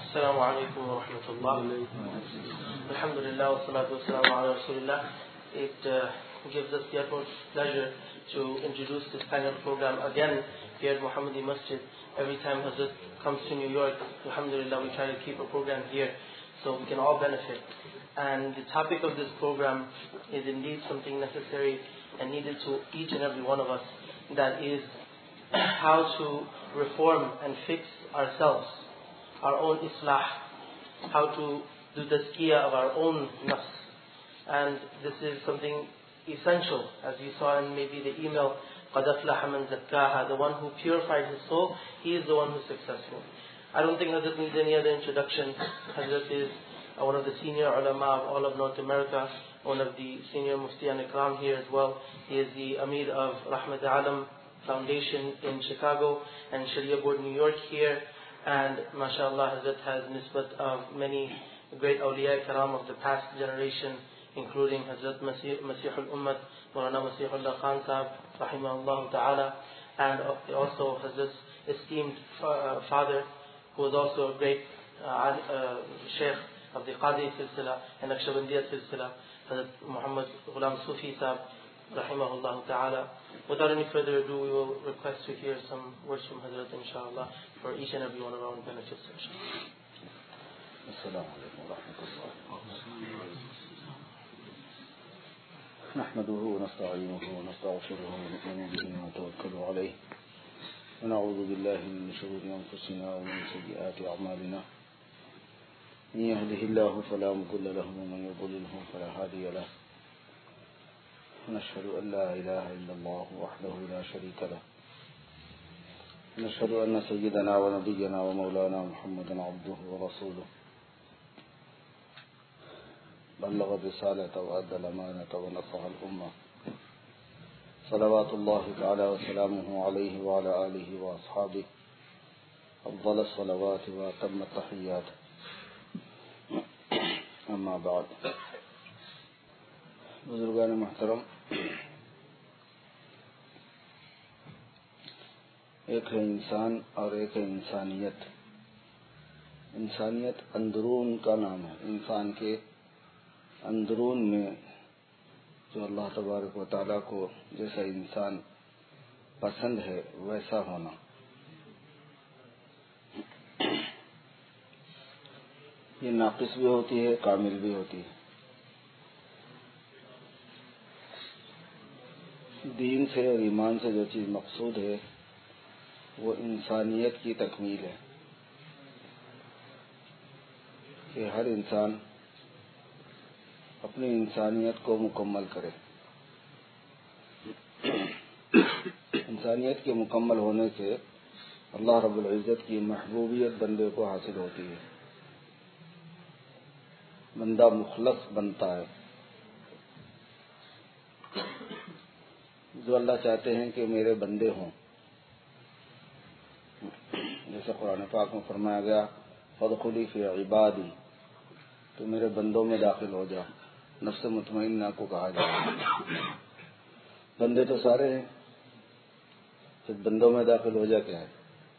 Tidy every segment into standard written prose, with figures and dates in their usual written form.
Assalamu alaikum wa rahmatullah. Alhamdulillah wa salatu wa salamu ala rasulillah. It gives us the utmost pleasure to introduce this kind of program again here at Muhammadi Masjid. Every time Hazrat comes to New York, alhamdulillah, we try to keep a program here so we can all benefit. And the topic of this program is indeed something necessary and needed to each and every one of us. That is how to reform and fix ourselves, our own islah, how to do tazkiyah of our own nafs. And this is something essential, as you saw in maybe the email, قَدْ أَفْلَحَ مَنْ زَكَّاهَا, the one who purified his soul, he is the one who's successful. I don't think Hazrat needs any other introduction. Hazrat is one of the senior ulama of all of North America, one of the senior muftiyan ikram here as well. He is the Amir of Rahmat Alam Foundation in Chicago and Sharia Board New York here. And mashallah, Hazrat has nisbat of many great awliya karam of the past generation, including Hazrat Masih al-Ummat, Maulana Masihullah Khan Sahib, rahimahullah ta'ala, and also Hazrat's esteemed father, who was also a great sheikh of the Qadi Silsila and Naqshbandiyya Silsila, Hazrat Muhammad Ghulam Sufi Sahib, rahimahullah ta'ala. Without any further ado, we will request to hear some words from Hazrat, inshallah, for each and every one of our own benefits. Assalamu alaikum wa rahmatullah. Nahmaduhu wa nasta'inuhu wa nastaghfiruhu wa nu'minu bihi wa natawakkalu alayhi. Wa na'udhu billahi min shururi anfusina wa min sayyiati a'malina. Man yahdihillahu fala mudilla lahu wa man yudlilhu fala hadiya lahu. ونشهد أن لا إله إلا الله وحده لا شريك له ونشهد أن سيدنا ونبينا ومولانا محمدا عبده ورسوله بلغ الرسالة وأدى الأمانة ونصح الأمة صلوات الله تعالى وسلامه عليه وعلى آله وأصحابه أفضل الصلوات وأتم التحيات أما بعد. بزرگان محترم، ایک ہے انسان اور ایک ہے انسانیت. انسانیت اندرون کا نام ہے. انسان کے اندرون میں جو اللہ تبارک و تعالیٰ کو جیسا انسان پسند ہے ویسا ہونا. یہ ناقص بھی ہوتی ہے، کامل بھی ہوتی ہے. دین سے اور ایمان سے جو چیز مقصود ہے وہ انسانیت کی تکمیل ہے، کہ ہر انسان اپنی انسانیت کو مکمل کرے. انسانیت کے مکمل ہونے سے اللہ رب العزت کی محبوبیت بندے کو حاصل ہوتی ہے. بندہ مخلص بنتا ہے. جو اللہ چاہتے ہیں کہ میرے بندے ہوں، جیسے قرآن پاک میں فرمایا گیا فادخلی فی عبادی، تو میرے بندوں میں داخل ہو جا. نفس مطمئنہ کو کہا جائے. بندے تو سارے ہیں، پھر بندوں میں داخل ہو جا کیا ہے؟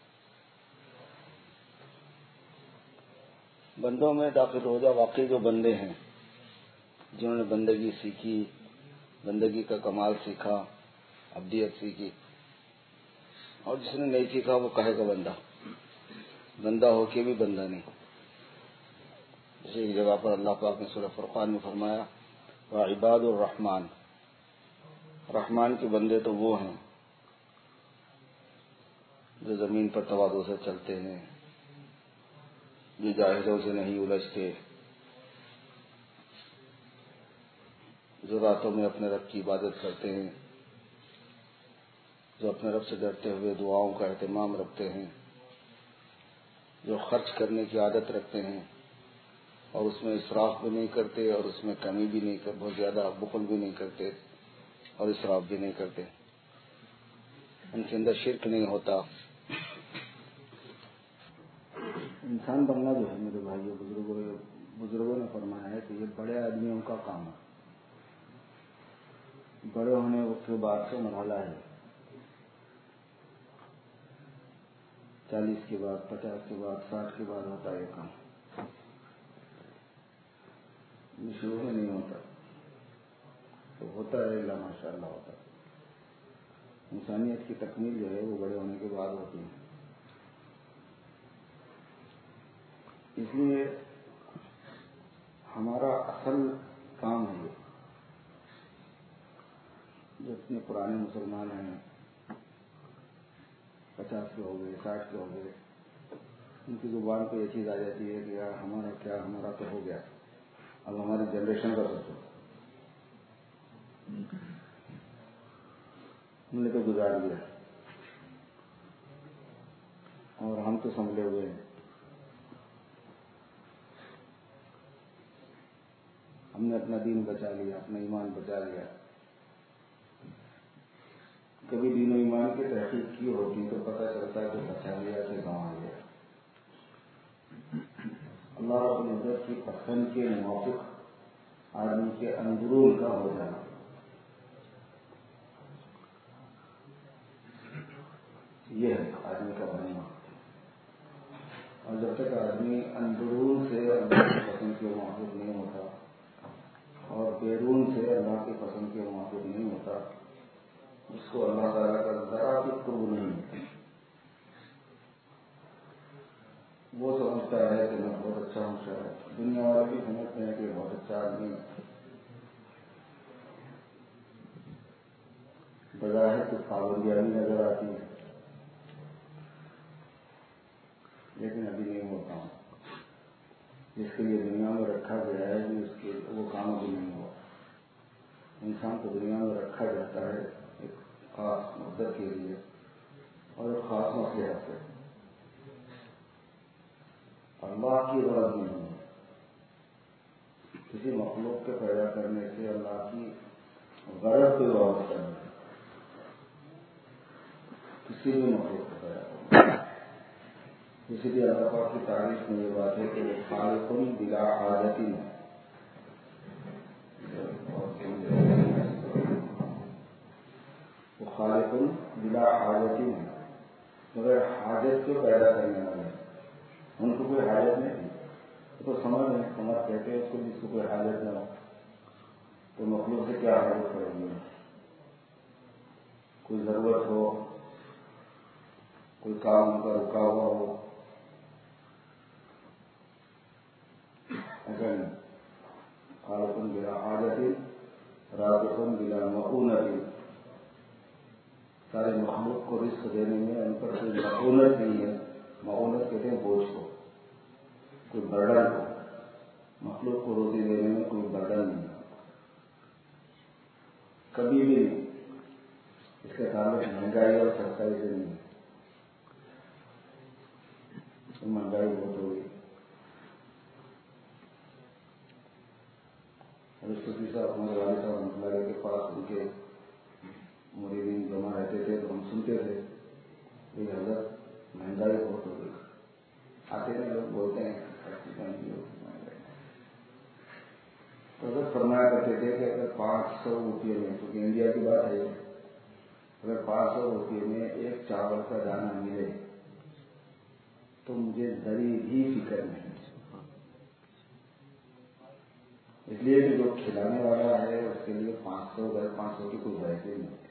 بندوں میں داخل ہو جا واقعی جو بندے ہیں، جنہوں نے بندگی سیکھی، بندگی کا کمال سیکھا، عبدیت سیکھی. اور جس نے نہیں سیکھا وہ کہے گا بندہ ہو کے بھی بندہ نہیں. ایک جگہ پر اللہ پاک نے سورہ فرقان میں فرمایا وعباد الرحمن، رحمان کے بندے تو وہ ہیں جو زمین پر تواضع سے چلتے ہیں، جو جاہلوں سے نہیں الجھتے، جو راتوں میں اپنے رب کی عبادت کرتے ہیں، جو اپنے رب سے ڈرتے ہوئے دعاؤں کا اہتمام رکھتے ہیں، جو خرچ کرنے کی عادت رکھتے ہیں اور اس میں اسراف بھی نہیں کرتے اور اس میں کمی بھی نہیں کرتے، بہت زیادہ بخل بھی نہیں کرتے اور اسراف بھی نہیں کرتے. ان کے اندر شرک نہیں ہوتا. انسان بننا جو ہے میرے بھائیوں بزرگوں نے فرمایا ہے کہ یہ بڑے آدمیوں کا کام ہے. بڑے ہونے کے بعد سے مرحلہ ہے. 40 کے بعد 50 کے بعد 60 کے بعد ہوتا ہے یہ کام. شروع میں نہیں ہوتا تو ہوتا ہے اللہ ماشاء اللہ ہوتا ہے. انسانیت کی تکمیل جو ہے وہ بڑے ہونے کے بعد ہوتی ہے. اس لیے ہمارا اصل کام ہے یہ. جو اتنے پرانے مسلمان ہیں 50 کے ہو گئے 60 کے ہو گئے, ان کی زبان پہ یہ چیز آ جاتی ہے کہ یار ہمارا کیا, ہمارا تو ہو گیا, اب ہماری جنریشن کا سوچو. ہم نے تو گزار دیا اور ہم تو سنبھلے ہوئے ہیں. ہم نے اپنا دین بچا لیا, اپنا ایمان بچا لیا. کبھی دین و ایمان کی تحقیق کی ہوتی تو پتہ چلتا ہے کہ بچا لیا کہ گنوا لیا. اللہ رب العزت کی پسند کے موافق آدمی کے اندرون کا ہو جانا, یہ ہے آدمی کا بننا. اور جب تک آدمی اندرون سے اللہ کی پسند کے موافق نہیں ہوتا اور بیرون سے اللہ کی پسند کے موافق نہیں ہوتا, اس کو اللہ تعالیٰ کا ذرا بھی قرب نہیں ہوتا. وہ سمجھتا ہے کہ میں بہت اچھا ہوں. شاید دنیا والے بھی سمجھتے ہیں کہ بہت اچھا آدمی, بظاہر کچھ پابندیاں بھی نظر آتی ہیں, لیکن ابھی نہیں ہوتا ہوں. جس کے لیے دنیا میں رکھا گیا ہے اس کے وہ کام بھی نہیں ہوا. انسان کو دنیا میں رکھا جاتا ہے ایک خاص مدت کے لیے اور ایک خاص مصلحت سے. اللہ کی غرض نہیں ہے. کسی مخلوق کے پیدا کرنے سے اللہ کی غرض کوئی وابستہ نہیں ہے. کسی بھی مخلوق کو پیدا کرنا, اسی لیے اللہ پاک کی تعریف میں یہ بات ہے کہ وہ خالق بلا حاجت ہے. وہ خالق بلا حاجت ہے, مگر حاجت کو پیدا کرنے والے. ان کو کوئی حاجت نہیں تھی تو سمجھ کہتے ہیں اس کو, جس کو کوئی حاجت نہ ہو تو مخلوق سے کیا حاجت پڑے گی. کوئی ضرورت ہو, کوئی کام ان کا رکا ہوا ہو, ایسا نہیں. خالق بلا حاجت رازق بلا مؤونت. سارے مخلوق کو رزق دینے میں ان پر کوئی مؤونت نہیں ہے. مؤونت کہتے ہیں بوجھ کو, کوئی برڈن ہو. مخلوق کو روزی دینے میں کوئی برڈن نہیں, کبھی بھی نہیں. اس کے تعلق مہنگائی اور سستائی سے نہیں. مہنگائی بہت ہو گئی. رشتہ صاحب ہمارے والد صاحب مطلع کے پاس ان کے مریدین جمع رہتے تھے تو ہم سنتے تھے کہ حضرت مہنگائی بہت ہو گئی. آتے ہیں لوگ بولتے ہیں تو حضرت فرمایا کرتے تھے کہ اگر 500 روپئے میں, کیونکہ انڈیا کی بات ہے, اگر 500 روپئے میں ایک چاول کا دانہ ملے تو مجھے ذری بھی فکر نہیں. اس لیے کہ جو کھلانے والا ہے اس کے لیے 500 کی کوئی بحث ہی نہیں.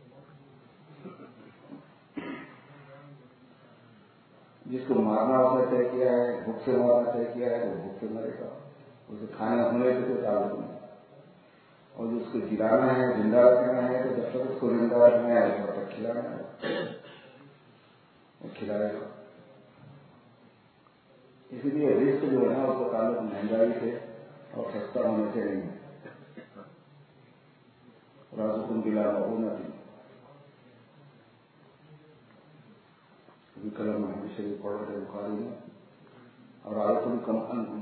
جس کو مارنا ہوتا طے کیا ہے, بھوک سے مارنا طے کیا ہے, وہ بھوک سے مرے گا. اسے کھانے ہونے سے کوئی تعلق نہیں. اور جس کو جلانا ہے, زندہ رکھنا ہے, تو جب تک اس کو زندہ رکھنا ہے تب تک کھلانا ہے, وہ کھلائے گا. اسی لیے رزق جو ہے نا اس کا تعلق مہنگائی سے اور سستا ہونے سے نہیں ہے. رازق بلا مؤونت. کلم حدیث شریف پڑھ رہے بخاری میں, اور آیت کم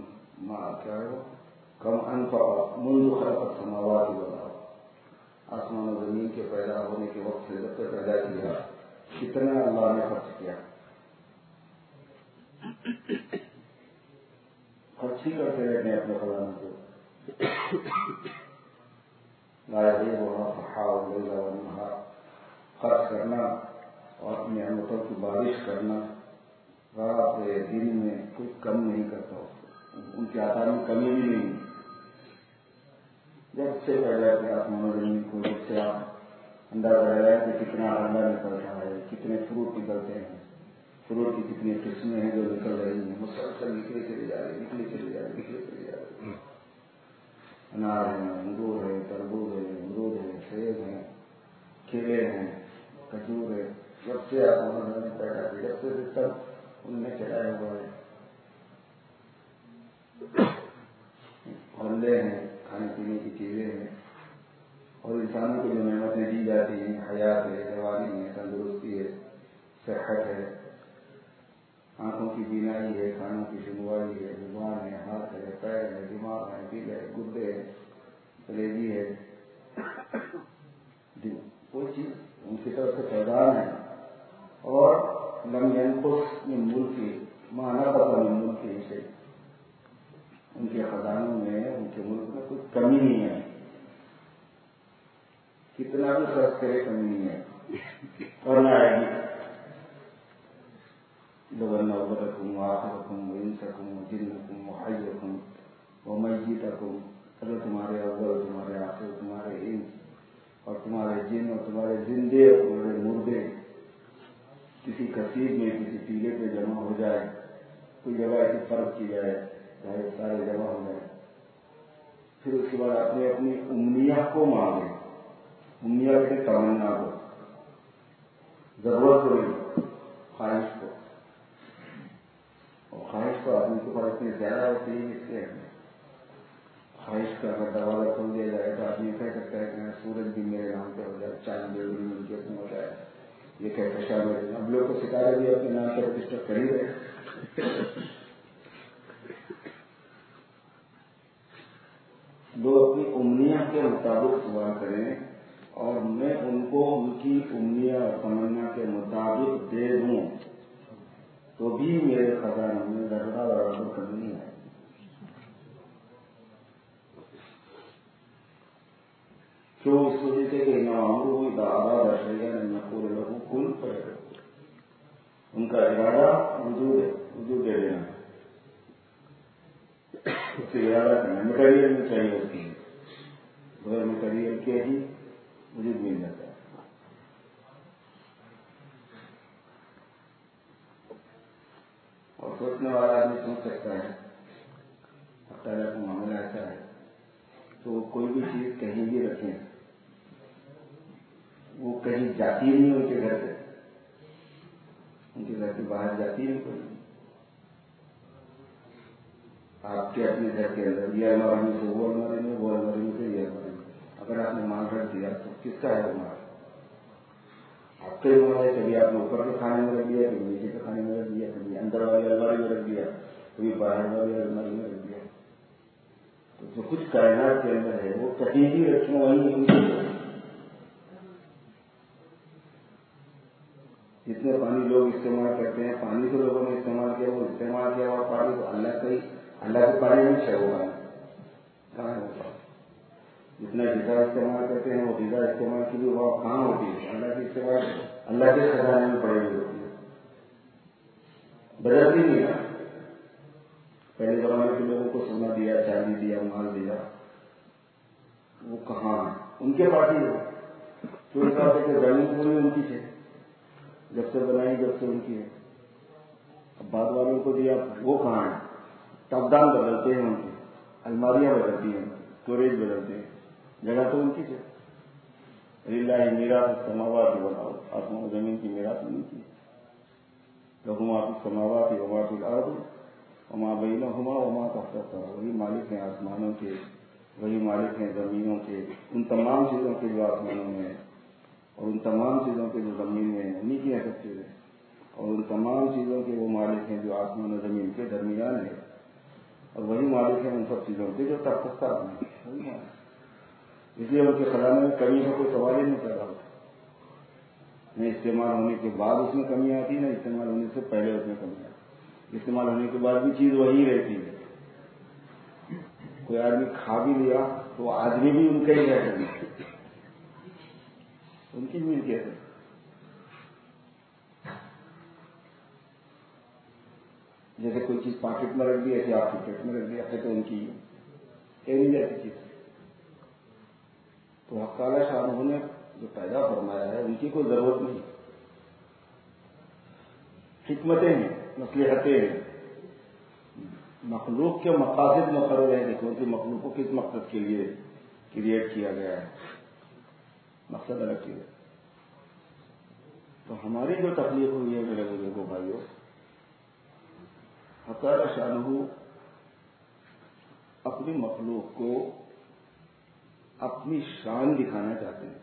انفق منذ خلق السماوات والارض. آسمان و زمین کے پیدا ہونے کے وقت سے جب تک پیدا کیا کتنا اللہ نے خرچ کیا. خرچ ہی کرتے رہتے ہیں اپنے خزانے کو. لا يغيب الصحاء الليل والنهار. خرچ کرنا اور نعمتوں کی بارش کرنا رات دن میں کوئی کم نہیں کرتا اس کو، ان کے عطا میں کمی بھی نہیں. جب سے پیدا کیا آسمان زمین کو، جب سے آپ اندازہ لگایا کہ کتنا انڈا نکلتا ہے، کتنے فروٹ نکلتے ہیں، فروٹ کی کتنی قسمیں ہیں جو نکل رہی ہیں، مسلسل نکلے چلے جا رہے، نکلے چلے جا رہے، نکلے چلے جا رہے. انار ہے، انگور ہے، تربوز ہے، امرود ہے، سیب ہے، کیلے ہیں، کھجور ہے. جب سے آسمان زمین پیدا کی، جب سے تب ان نے چلایا ہوا ہے. پھلے ہیں، کھانے پینے کی چیزیں ہیں، اور انسانوں کو جو نعمتیں دی جاتی ہیں، حیات ہے، جوانی ہے، تندرستی ہے، صحت ہے، آنکھوں کی بینائی ہے، کانوں کی سنوائی ہے، زبان ہے، ہاتھ ہے، پیر ہے، دماغ ہے، دل ہے، گردے ہے، کلیجی ہے، کوئی چیز ان کی طرف سے فیضان ہے. اور لم ينقص من ملکی ما نقص من ملکی شیء، ان کے خزانوں میں، ان کے ملک میں کوئی کمی نہیں ہے. کتنا بھی خرچ کرے کمی نہیں ہے، اور نہ آئے گی. لوگن اولکم وآخرکم وانسکم وجنکم وحیکم ومیتکم، اگر تمہارے اول، تمہارے آخر، تمہارے انس اور تمہارے جن اور تمہارے زندے اور تمہارے مردے کسی کثیر میں، کسی ٹیلے پہ جمع ہو جائے، کوئی جگہ ایسی فرق کی جائے، چاہے سارے جمع ہو جائے، پھر اس کے بعد اپنی اپنی امنیہ کو مانگے. امنیہ کے تمنا کو، ضرورت کو نہیں، خواہش کو. اور خواہش تو آدمی کے پاس اتنی زیادہ ہوتی ہے اس سے خواہش کا اگر دروازہ کھول دیا جائے تو آدمی کہہ سکتا ہے کہ سورج بھی میرے نام پہ ہو جائے، چاند بھی ملکیت میں ہو جائے، یہ کہکشاں میرے. اب لوگ تو ستارے بھی اپنے نام پہ رجسٹر کر ہی رہے. لوگ اپنی امنیہ کے مطابق دعا کریں اور میں ان کو ان کی امنیہ اور تمنا کے مطابق دے دوں تو بھی میرے خزانوں میں ذرہ برابر کمی نہیں ہے. کیوں؟ اس وجہ سے کہ امرؤ اذا اراد شیئا ان یقول له کن فیکون. ان کا ارادہ وجود ہے، وجود دے دینا، اس سے ارادہ کرنا. مٹیریل میں چاہیے ہوتی ہے، بغیر مٹیریل کے ہی وجود مل جاتا ہے. اور سوچنے والا آدمی سوچ سکتا ہے، تعالیٰ کا معاملہ ایسا ہے تو کوئی بھی چیز کہیں بھی رکھیں، وہ کہیں جاتی نہیں ان کے گھر سے، ان کے گھر سے باہر جاتی نہیں کوئی. آپ کے اپنے گھر کے اندر یہ الماری میں سے وہ الماری میں، وہ الماری میں سے یہ الماری میں، اگر آپ نے مال رکھ دیا تو کس کا ہے وہ مال؟ آپ کے مال ہے. کبھی آپ نے اوپر کے کھانے میں رکھ دیا، کبھی نیچے کے کھانے میں رکھ دیا، کبھی اندر والی الماری میں رکھ دیا، کبھی باہر والی الماری میں رکھ دیا. تو جو کچھ کائنات کے اندر ہے وہ کہیں بھی رکھیں وہیں ان کی. جتنے پانی لوگ استعمال کرتے ہیں، پانی تو لوگوں نے استعمال کیا، وہ استعمال کیا ہوا پانی تو اللہ کے پانی میں ہے. وہ پانی کہاں ہوتا؟ جتنا غذا استعمال کرتے ہیں وہ غذا استعمال کی بھی وہ کہاں ہوتی ہے؟ اللہ کے استعمال، اللہ کے خزانے میں پڑی ہوئی ہوتی ہے، بدلتی نہیں ہے. پہلے زمانے کے لوگوں کو سونا دیا، چاندی دیا، مال دیا، وہ کہاں ہے؟ ان کے پاس ہی ہے. کیوں کہتے کہ زمین پوری ان کی ہے، جب سے بنائی جب سے ان کی ہے. اب بعد والوں کو دیا، وہ کہاں ہے؟ تبدان بدلتے ہیں ان کی، الماریاں بدلتی ہیں، اسٹوریج بدلتے ہیں، جگہ تو ان کی ہے. للہ میراث السماوات والارض، آسمان و زمین کی میراث ان کی. لہو ما فی السماوات وما فی الارض وما بینہما وما تحت الثری. وہی مالک ہیں آسمانوں کے، وہی مالک ہیں زمینوں کے، ان تمام چیزوں کے جو آسمانوں میں ہیں اور ان تمام چیزوں کے جو زمین میں ہیں، انہیں کی ہیں سب چیزیں. اور ان تمام چیزوں کے وہ مالک ہیں جو آسمان و زمین کے درمیان ہے، اور وہی مالک ہیں ان سب چیزوں کے جو تحت الثری ہیں. وہی مالک. اس لیے ان کے خزانے میں کمی کا کوئی سوال ہی نہیں پیدا ہوتا. نہ استعمال ہونے کے بعد اس میں کمی آتی، نہ استعمال ہونے سے پہلے اس میں کمی آتی. استعمال ہونے کے بعد بھی چیز وہی رہتی ہے. کوئی آدمی کھا بھی لیا تو آدمی بھی ان کا ہی رہتا ہے، ان کی ملکیت ہے. جیسے کوئی چیز پاکٹ میں رکھ دی ایسے آپ کی پیٹ میں رکھ دی ہے تو ان کی یہ نہیں جاتی چیز. تو حق تعالی شاہ نے جو پیدا فرمایا ہے ان کی کوئی ضرورت نہیں. حکمتیں ہیں، مصلحتیں ہیں، مخلوق کے مقاصد مقرر ہیں. دیکھو کہ مخلوق کو کس مقصد کے لیے کریٹ کیا گیا ہے، مقصد الگ چیز ہے. تو ہماری جو تخلیق ہوئی ہے میرے بزرگوں بھائیوں، حق تعالی شانہ اپنی مخلوق کو اپنی شان دکھانا چاہتے ہیں.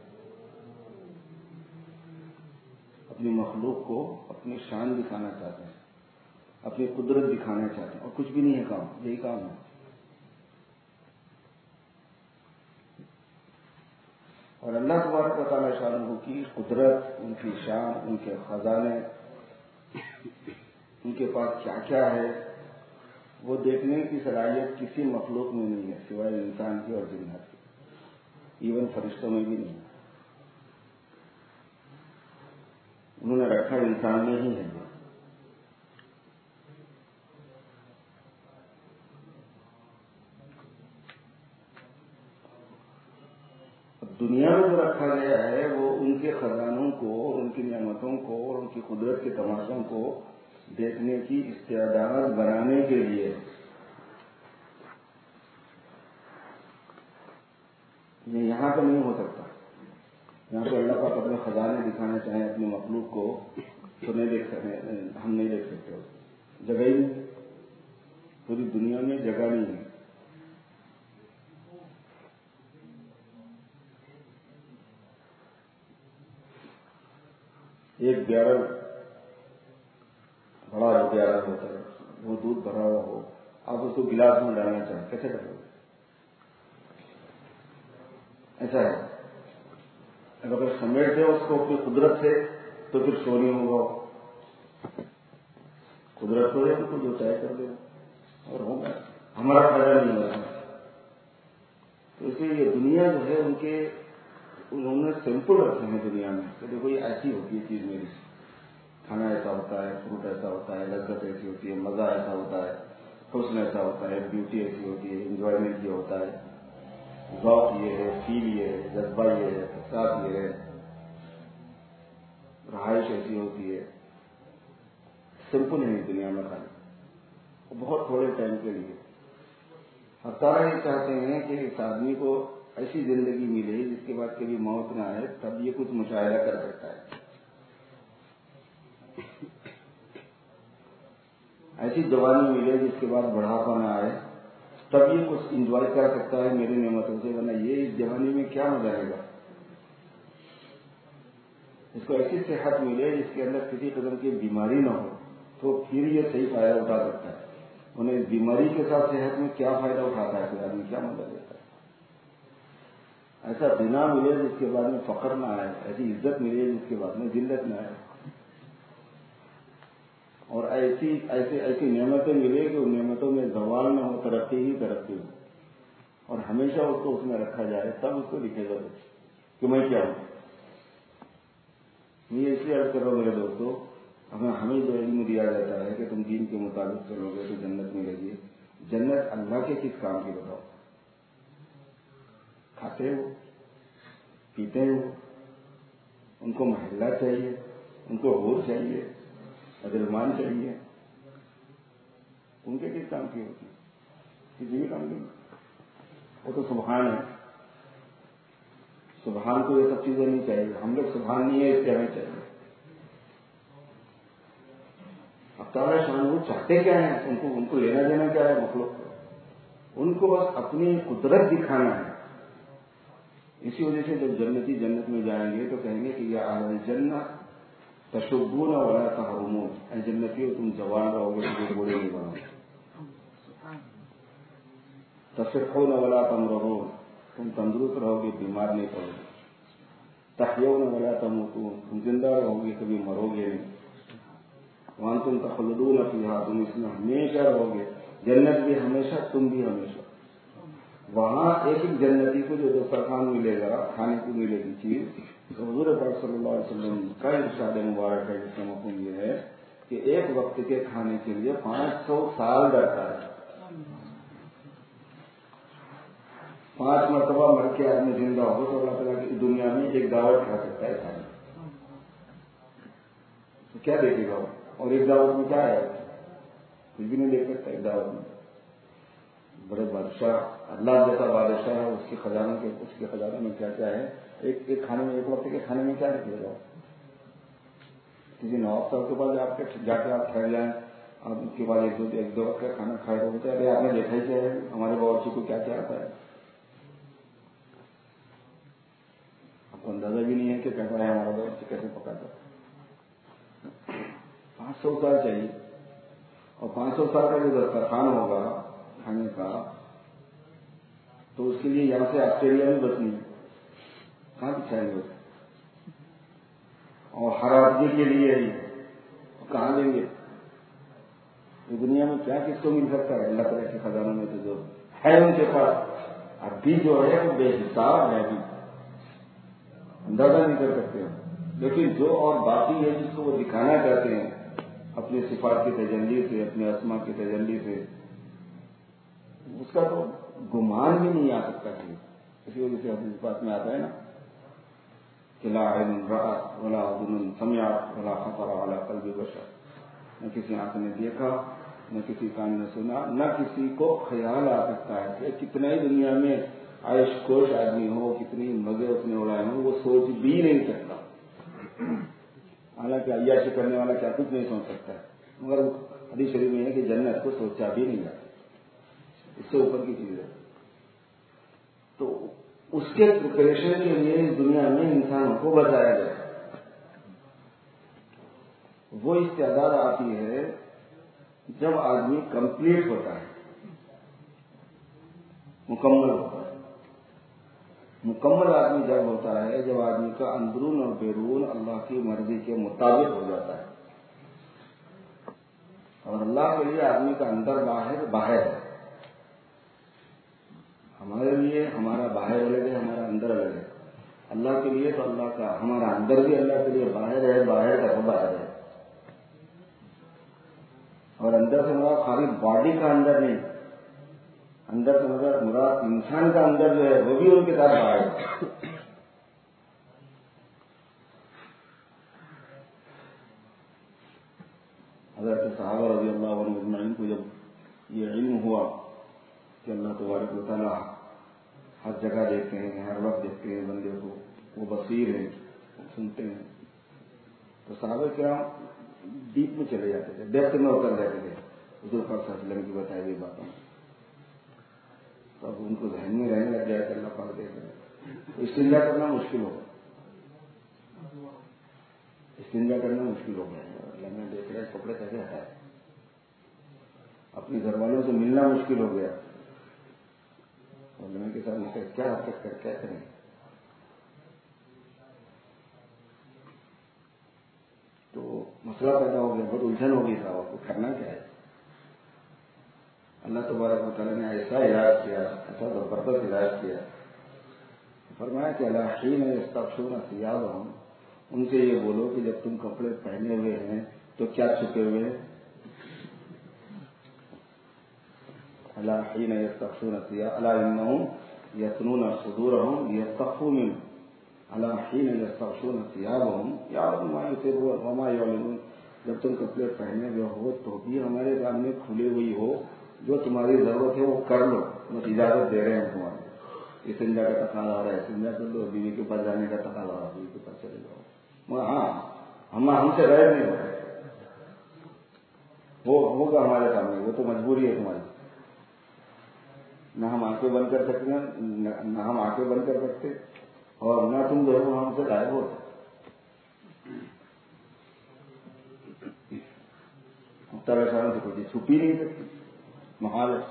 اپنی مخلوق کو اپنی شان دکھانا چاہتے ہیں، اپنی قدرت دکھانا چاہتے ہیں، اور کچھ بھی نہیں ہے کام، یہی کام ہے. اور اللہ تبارک و تعالی شانہ کی قدرت، ان کی شان، ان کے خزانے، ان کے پاس کیا کیا ہے، وہ دیکھنے کی صلاحیت کسی مخلوق میں نہیں ہے سوائے انسان کی اور جنات کی. ایون فرشتوں میں بھی نہیں ہے. انہوں نے رکھا انسان میں ہی ہے. دنیا میں جو رکھا گیا ہے وہ ان کے خزانوں کو، ان کی نعمتوں کو اور ان کی قدرت کے تماشوں کو دیکھنے کی استعداد بنانے کے لیے. یہ یہاں پہ نہیں ہو سکتا. یہاں پہ اللہ پاک اپنے خزانے دکھانا چاہیں اپنی مخلوق کو تو نہیں دیکھ سکتے، ہم نہیں دیکھ سکتے. جگہ ہی نہیں، پوری دنیا میں جگہ نہیں ہے. ایک بیارل بڑا بیارل ہوتا ہے، وہ دودھ بھرا ہوا ہو، آپ اس کو گلاس میں ڈالنا چاہیں کیسے کرو گے؟ ایسا ہے. اگر سمیٹ دے اس کو اپنی قدرت سے تو پھر شور نہیں ہوگا. قدرت ہو جائے تو جو چاہے کر دے اور ہوگا، ہمارا فائدہ نہیں ہوگا. تو اس لیے یہ دنیا جو ہے انہوں نے سیمپل رکھے ہیں دنیا میں کہ دیکھو یہ ایسی ہوتی ہے چیز میری. کھانا ایسا ہوتا ہے، فروٹ ایسا ہوتا ہے، لذت ایسی ہوتی ہے، مزہ ایسا ہوتا ہے، حسن ایسا ہوتا ہے، بیوٹی ایسی ہوتی ہے، انجوائمنٹ یہ ہوتا ہے، ذوق یہ ہے، فیل یہ ہے، جذبہ یہ ہے، احساس یہ ہے، رہائش ایسی ہوتی ہے. سمپل ہے دنیا میں خالی بہت تھوڑے ٹائم کے لیے. ہفتہ یہ چاہتے ہیں کہ اس آدمی کو ایسی زندگی ملے جس کے بعد کبھی موت نہ آئے، تب یہ کچھ مشاہدہ کر سکتا ہے. ایسی جوانی ملے جس کے بعد بڑھاپا نہ آئے، تب یہ کچھ انجوائے کر سکتا ہے میری نعمتوں سے. ورنہ یہ اس جوانی میں کیا مزہ آئے گا؟ اس کو ایسی صحت ملے جس کے اندر کسی قسم کی بیماری نہ ہو، تو پھر یہ صحیح فائدہ اٹھا سکتا ہے. انہیں اس بیماری کے ساتھ صحت میں کیا فائدہ اٹھاتا ہے کوئی آدمی، کیا مزہ لیتا ہے؟ ایسا بنا ملے جس کے بعد میں فخر نہ آئے، ایسی عزت ملے جس کے بعد میں ذلت نہ آئے، اور ایسی نعمتیں ملے کہ ان نعمتوں میں زوال نہ ہو، ترقی ہی ترقی ہو، اور ہمیشہ اس کو اس میں رکھا جائے. تب اس کو لکھے گا کہ میں کیا ہوں. یہ اس لیے عرض کر رہا ہوں میرے دوستوں، ہمیں جو علم دیا جاتا ہے کہ تم دین کے مطابق چلو گے تو جنت ملے گی. جنت اللہ کے کس کام کی بتاؤ؟ کھاتے ہو، پیتے ہو، ان کو محلہ چاہیے، ان کو حور چاہیے، عدلمان چاہیے، ان کے کس کام کی ہوتی؟ کسی بھی کام کی. وہ تو سبحان ہے. سبحان کو یہ سب چیزیں نہیں چاہیے. ہم لوگ سبحان نہیں ہے اس کے ہمیں چاہیے. اب تعالیٰ شان وہ چاہتے کیا ہیں؟ ان کو لینا دینا کیا ہے مخلوق کو؟ ان کو بس اپنی قدرت دکھانا ہے. اسی وجہ سے جب جنتی جنت میں جائیں گے تو کہیں گے کہ یا اہل الجنہ تشبون ولا تحرمون. اے جنتیوں تم جوان رہو گے تو بوڑھے نہیں بنو گے. تصحون ولا تمرضون. تم تندرست رہو گے، بیمار نہیں پڑو گے. تحیون ولا تموتون. تم زندہ رہو گے، کبھی مرو گے نہیں. وانتم تخلدون فیہا. تم اس میں ہمیشہ رہو گے. جنت بھی ہمیشہ، تم بھی ہمیشہ. وہاں ایک جنتی کو جو دسترخوان ملے گا، کھانے کو ملے گی چیز، حضور پاک صلی اللہ علیہ وسلم کا ارشاد مبارک ہے جس کا مفہوم یہ ہے کہ ایک وقت کے کھانے کے لیے 500 سال درکار ہے. 5 مرتبہ مر کے آدمی زندہ ہو تو اللہ تعالیٰ کی دنیا میں ایک دعوت کھا سکتا ہے کھانے. تو کیا دیکھے گا؟ اور ایک دعوت میں کیا ہے؟ کچھ بھی نہیں دیکھ سکتا. ایک دعوت میں بڑے بادشاہ، اللہ جیسا بادشاہ ہے، اس کے خزانے میں کیا کیا ہے. ایک کھانے میں، ایک وقت کے کھانے میں کیا رکھے گا؟ کسی نواب صاحب کے پاس جا کے آپ ٹھہر جائیں، آپ اس کے بعد ایک دو وقت کا کھانا کھائے تو بولتے ارے آپ نے دیکھا ہی کیا ہے ہمارے باورچی کو کیا کیا آتا ہے. آپ کو اندازہ بھی نہیں ہے کہ کیسا ہے ہمارا باورچی، کیسے پکاتا ہے. 500 سال چاہیے. اور 500 سال کا جو دسترخوان ہوگا کھانے کا، تو اس کے لیے یہاں سے آسٹریلیا میں بچنی ہے. کہاں بچھائیں گے؟ اور ہر آدمی کے لیے ہی کہاں دیں گے؟ دنیا میں کیا کس کو مل سکتا ہے؟ اللہ تعالیٰ کے خزانوں میں تو جو ہے ان کے پاس ابھی جو ہے وہ بے حساب ہے، ابھی اندازہ نہیں کر سکتے. لیکن جو اور باقی ہے جس کو وہ دکھانا چاہتے ہیں اپنے صفات کی تجلی سے، اپنے اسما کی تجلی سے، اس کا تو گمان بھی نہیں آ سکتا ہے. اسی وجہ سے حدیث بات میں آتا ہے نا کہ لا عین رأت ولا اذن سمعت ولا خطر على قلب بشر. نہ کسی آنکھ نے دیکھا، نہ کسی کان نے سنا، نہ کسی کو خیال آ سکتا ہے کہ کتنا ہی دنیا میں عیش کوش آدمی ہو، کتنی مزے اس نے اڑائے ہوں، وہ سوچ بھی نہیں سکتا. حالانکہ عیاشی کرنے والا کیا کچھ نہیں سوچ سکتا ہے، مگر حدیث شریف میں ہے کہ جنت کو سوچا بھی نہیں جاتا. اس سے اوپر کی چیز ہے. تو اس کے پریپریشن کے لیے اس دنیا میں انسانوں کو بتایا جائے. وہ استعداد آتی ہے جب آدمی کمپلیٹ ہوتا ہے، مکمل ہوتا ہے. مکمل آدمی جب ہوتا ہے جب آدمی کا اندرون اور بیرون اللہ کی مرضی کے مطابق ہو جاتا ہے. اور اللہ کے لیے آدمی کا اندر باہر ہے. ہمارے لیے ہمارا باہر الگ ہے، ہمارا اندر الگ ہے. اللہ کے لیے تو اللہ کا ہمارا اندر بھی اللہ کے لیے باہر ہے، باہر کا باہر ہے. اور اندر سے مراد خالی باڈی کا اندر نہیں، اندر سے مراد انسان کا اندر جو ہے وہ بھی ان کے ساتھ باہر ہے. حضرت صحابہ رضی اللہ عنہ اجمعین کو جب یہ علم ہوا کہ اللہ تبارک و تعالیٰ ہر جگہ دیکھتے ہیں، ہر وقت دیکھتے ہیں بندے کو، وہ بصیر ہیں، سنتے ہیں، تو صحابہ کرام ڈیپ میں چلے جاتے تھے، ڈیپتھ میں اتر جاتے تھے حضور پاک صلی اللہ علیہ وسلم کی بتائی ہوئی باتوں. تو اب ان کو ذہن میں رہنے لگ جائے کہ اللہ پاک دیکھ رہے ہیں. استنجا کرنا مشکل ہوگا، استنجا کرنا مشکل ہو گیا. اللہ نے دیکھ رہا ہے کپڑے کیسے ہٹائے. اپنے گھر والوں سے ملنا مشکل ہو گیا، اور اللہ کے ساتھ کیا حرکت کر کیا کریں. تو مسئلہ پیدا ہو گیا، بہت الجھن ہو گئی صاحب کو کرنا کیا ہے. اللہ تبارک و تعالیٰ نے ایسا علاج کیا، ایسا زبردست علاج کیا. فرمایا کہ اللہ حین یستغشون ثیابہم، ان سے یہ بولو کہ جب تم کپڑے پہنے ہوئے ہیں تو کیا چھپے ہوئے ہیں. اللہ حین یستغشون ثیابہم الا انہم یثنون صدورہم لیستخفوا منہ. اللہ حین یستغشون ثیابہم یعلم ما یسرون وما یعلنون. جب تم کپڑے پہنے ہوئے ہو تو بھی ہمارے سامنے کھلی ہوئی ہو، جو تمہاری ضرورت ہے وہ کر لو، بس اجازت دے رہے ہیں تمہارے. استنجا کا تقاضا آ رہا ہے، استنجا کر لو. بیوی کے پاس جانے کا تقاضا آ رہا ہے، بیوی کے پاس چلے جاؤ. ہاں ہم سے غیر نہیں ہوتا، وہ ہوگا ہمارے سامنے، وہ تو مجبوری ہے تمہاری. نہ ہم آنکھیں بند کر سکتے ہیں، نہ ہم آنکھیں بند کر سکتے، اور نہ تم جو ہے وہ ہم سے غائب ہو سکتے. طرح سے کوئی چیز چھپی نہیں سکتی، محال ہے.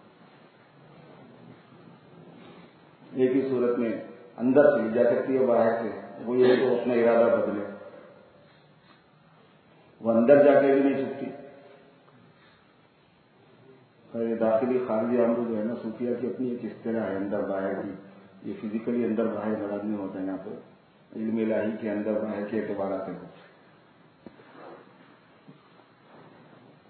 ایک ہی صورت میں اندر سے جا سکتی ہے، باہر سے وہ یہ تو اپنا ارادہ بدلے، وہ اندر جا کے بھی نہیں سکتی. یہ داخلی خارجی امر جو ہے نا صوفیہ کی اپنی ایک اصطلاح ہے، اندر باہر کی. یہ فزیکلی اندر باہر مراد نہیں ہوتا ہے. یہاں پہ علم الہی کے اندر باہر کے اعتبارات ہیں.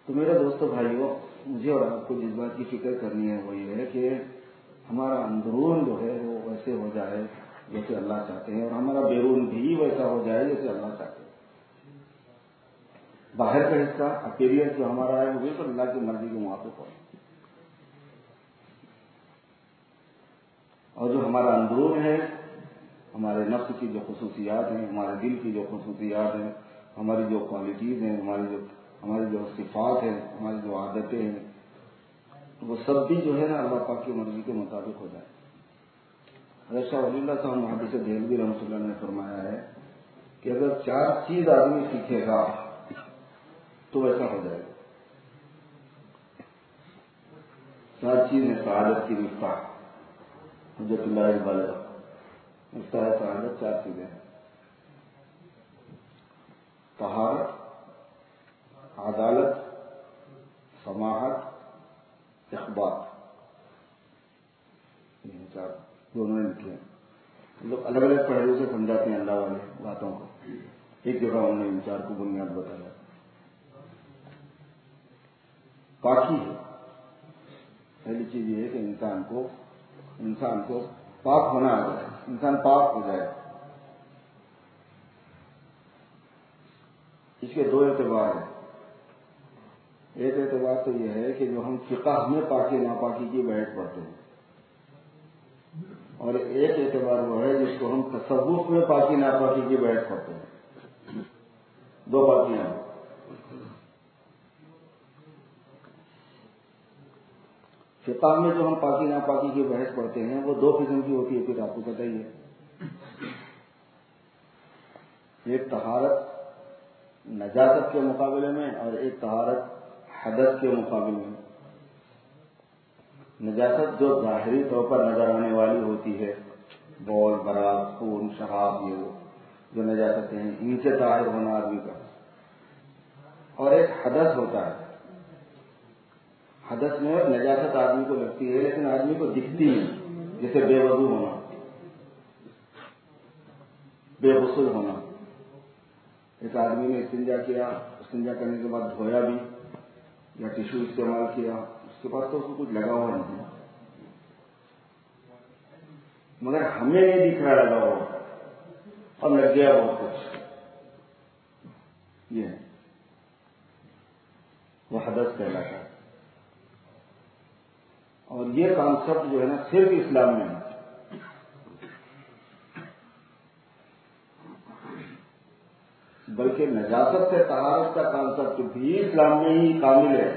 تو میرے دوستوں بھائیوں، مجھے اور آپ کو جس بات کی فکر کرنی ہے وہ یہ ہے کہ ہمارا اندرون جو ہے وہ ویسے ہو جائے جیسے اللہ چاہتے ہیں، اور ہمارا بیرون بھی ویسا ہو جائے جیسے اللہ چاہتے ہیں۔ باہر کا حصہ اپیریئنس جو ہمارا ہے وہ بالکل اللہ کی مرضی کے موافق ہو، اور جو ہمارا اندرون ہے، ہمارے نفس کی جو خصوصیات ہیں، ہمارے دل کی جو خصوصیات ہیں، ہماری جو کوالٹیز ہیں، ہماری جو صفات ہیں، ہماری جو عادتیں ہیں، وہ سب بھی جو ہے نا اللہ پاک کی مرضی کے مطابق ہو جائے۔ حضرت شاہ ولی اللہ صاحب محدث دہلوی رحمۃ اللہ نے فرمایا ہے کہ اگر 4 چیز آدمی سیکھے گا تو ویسا ہو جائے گا۔ 4 چیزیں سعادت کی مفتاح، حجت اللہ البالغ، مفتاح سعادت 4 چیزیں ہیں: طہارت، عدالت، سماحت، اخبات۔ یہ 4 دونوں نے لکھے ہیں۔ لوگ الگ الگ پہلو سے سمجھاتے ہیں اللہ والے باتوں کو، ایک جگہ انہوں نے ان 4 کو بنیاد بتایا۔ پاکی ہے، پہلی چیز یہ ہے کہ انسان کو پاک ہونا آ جائے، انسان پاک ہو جائے۔ اس کے 2 اعتبار ہیں۔ ایک اعتبار تو یہ ہے کہ جو ہم فقہ میں پاکی ناپاکی کی بحث پڑھتے ہیں، اور ایک اعتبار وہ ہے جس کو ہم تصوف میں پاکی ناپاکی کی بحث پڑھتے ہیں۔ 2 پاکیاں ہیں۔ فقہ میں جو ہم پاکی ناپاکی کی بحث پڑھتے ہیں وہ 2 قسم کی ہوتی ہے، پھر آپ کو پتہ ہی ہے۔ ایک طہارت نجاست کے مقابلے میں، اور ایک طہارت حدث کے مقابلے میں۔ نجاست جو ظاہری طور پر نظر آنے والی ہوتی ہے، بول، براز، خون، شراب، یہ وہ جو نجاستیں ہیں، ان سے طاہر ہونا آدمی کا۔ اور ایک حدث ہوتا ہے۔ حدث میں نجاست آدمی کو لگتی ہے لیکن آدمی کو دکھتی نہیں، جیسے بے وضو ہونا، بے غسل ہونا۔ ایک آدمی نے استنجا کیا، استنجا کرنے کے بعد دھویا بھی یا ٹیشو استعمال کیا، اس کے بعد تو اس کو کچھ لگا ہوا نہیں، مگر ہمیں نہیں دکھ رہا لگا ہوا، اور لگ گیا بہت کچھ۔ یہ وہ حدث کہلاتا ہے۔ اور یہ کانسیپٹ جو ہے نا صرف اسلام میں ہے۔ بلکہ نجاست سے طہارت کا کانسیپٹ بھی اسلام میں ہی کامل ہے۔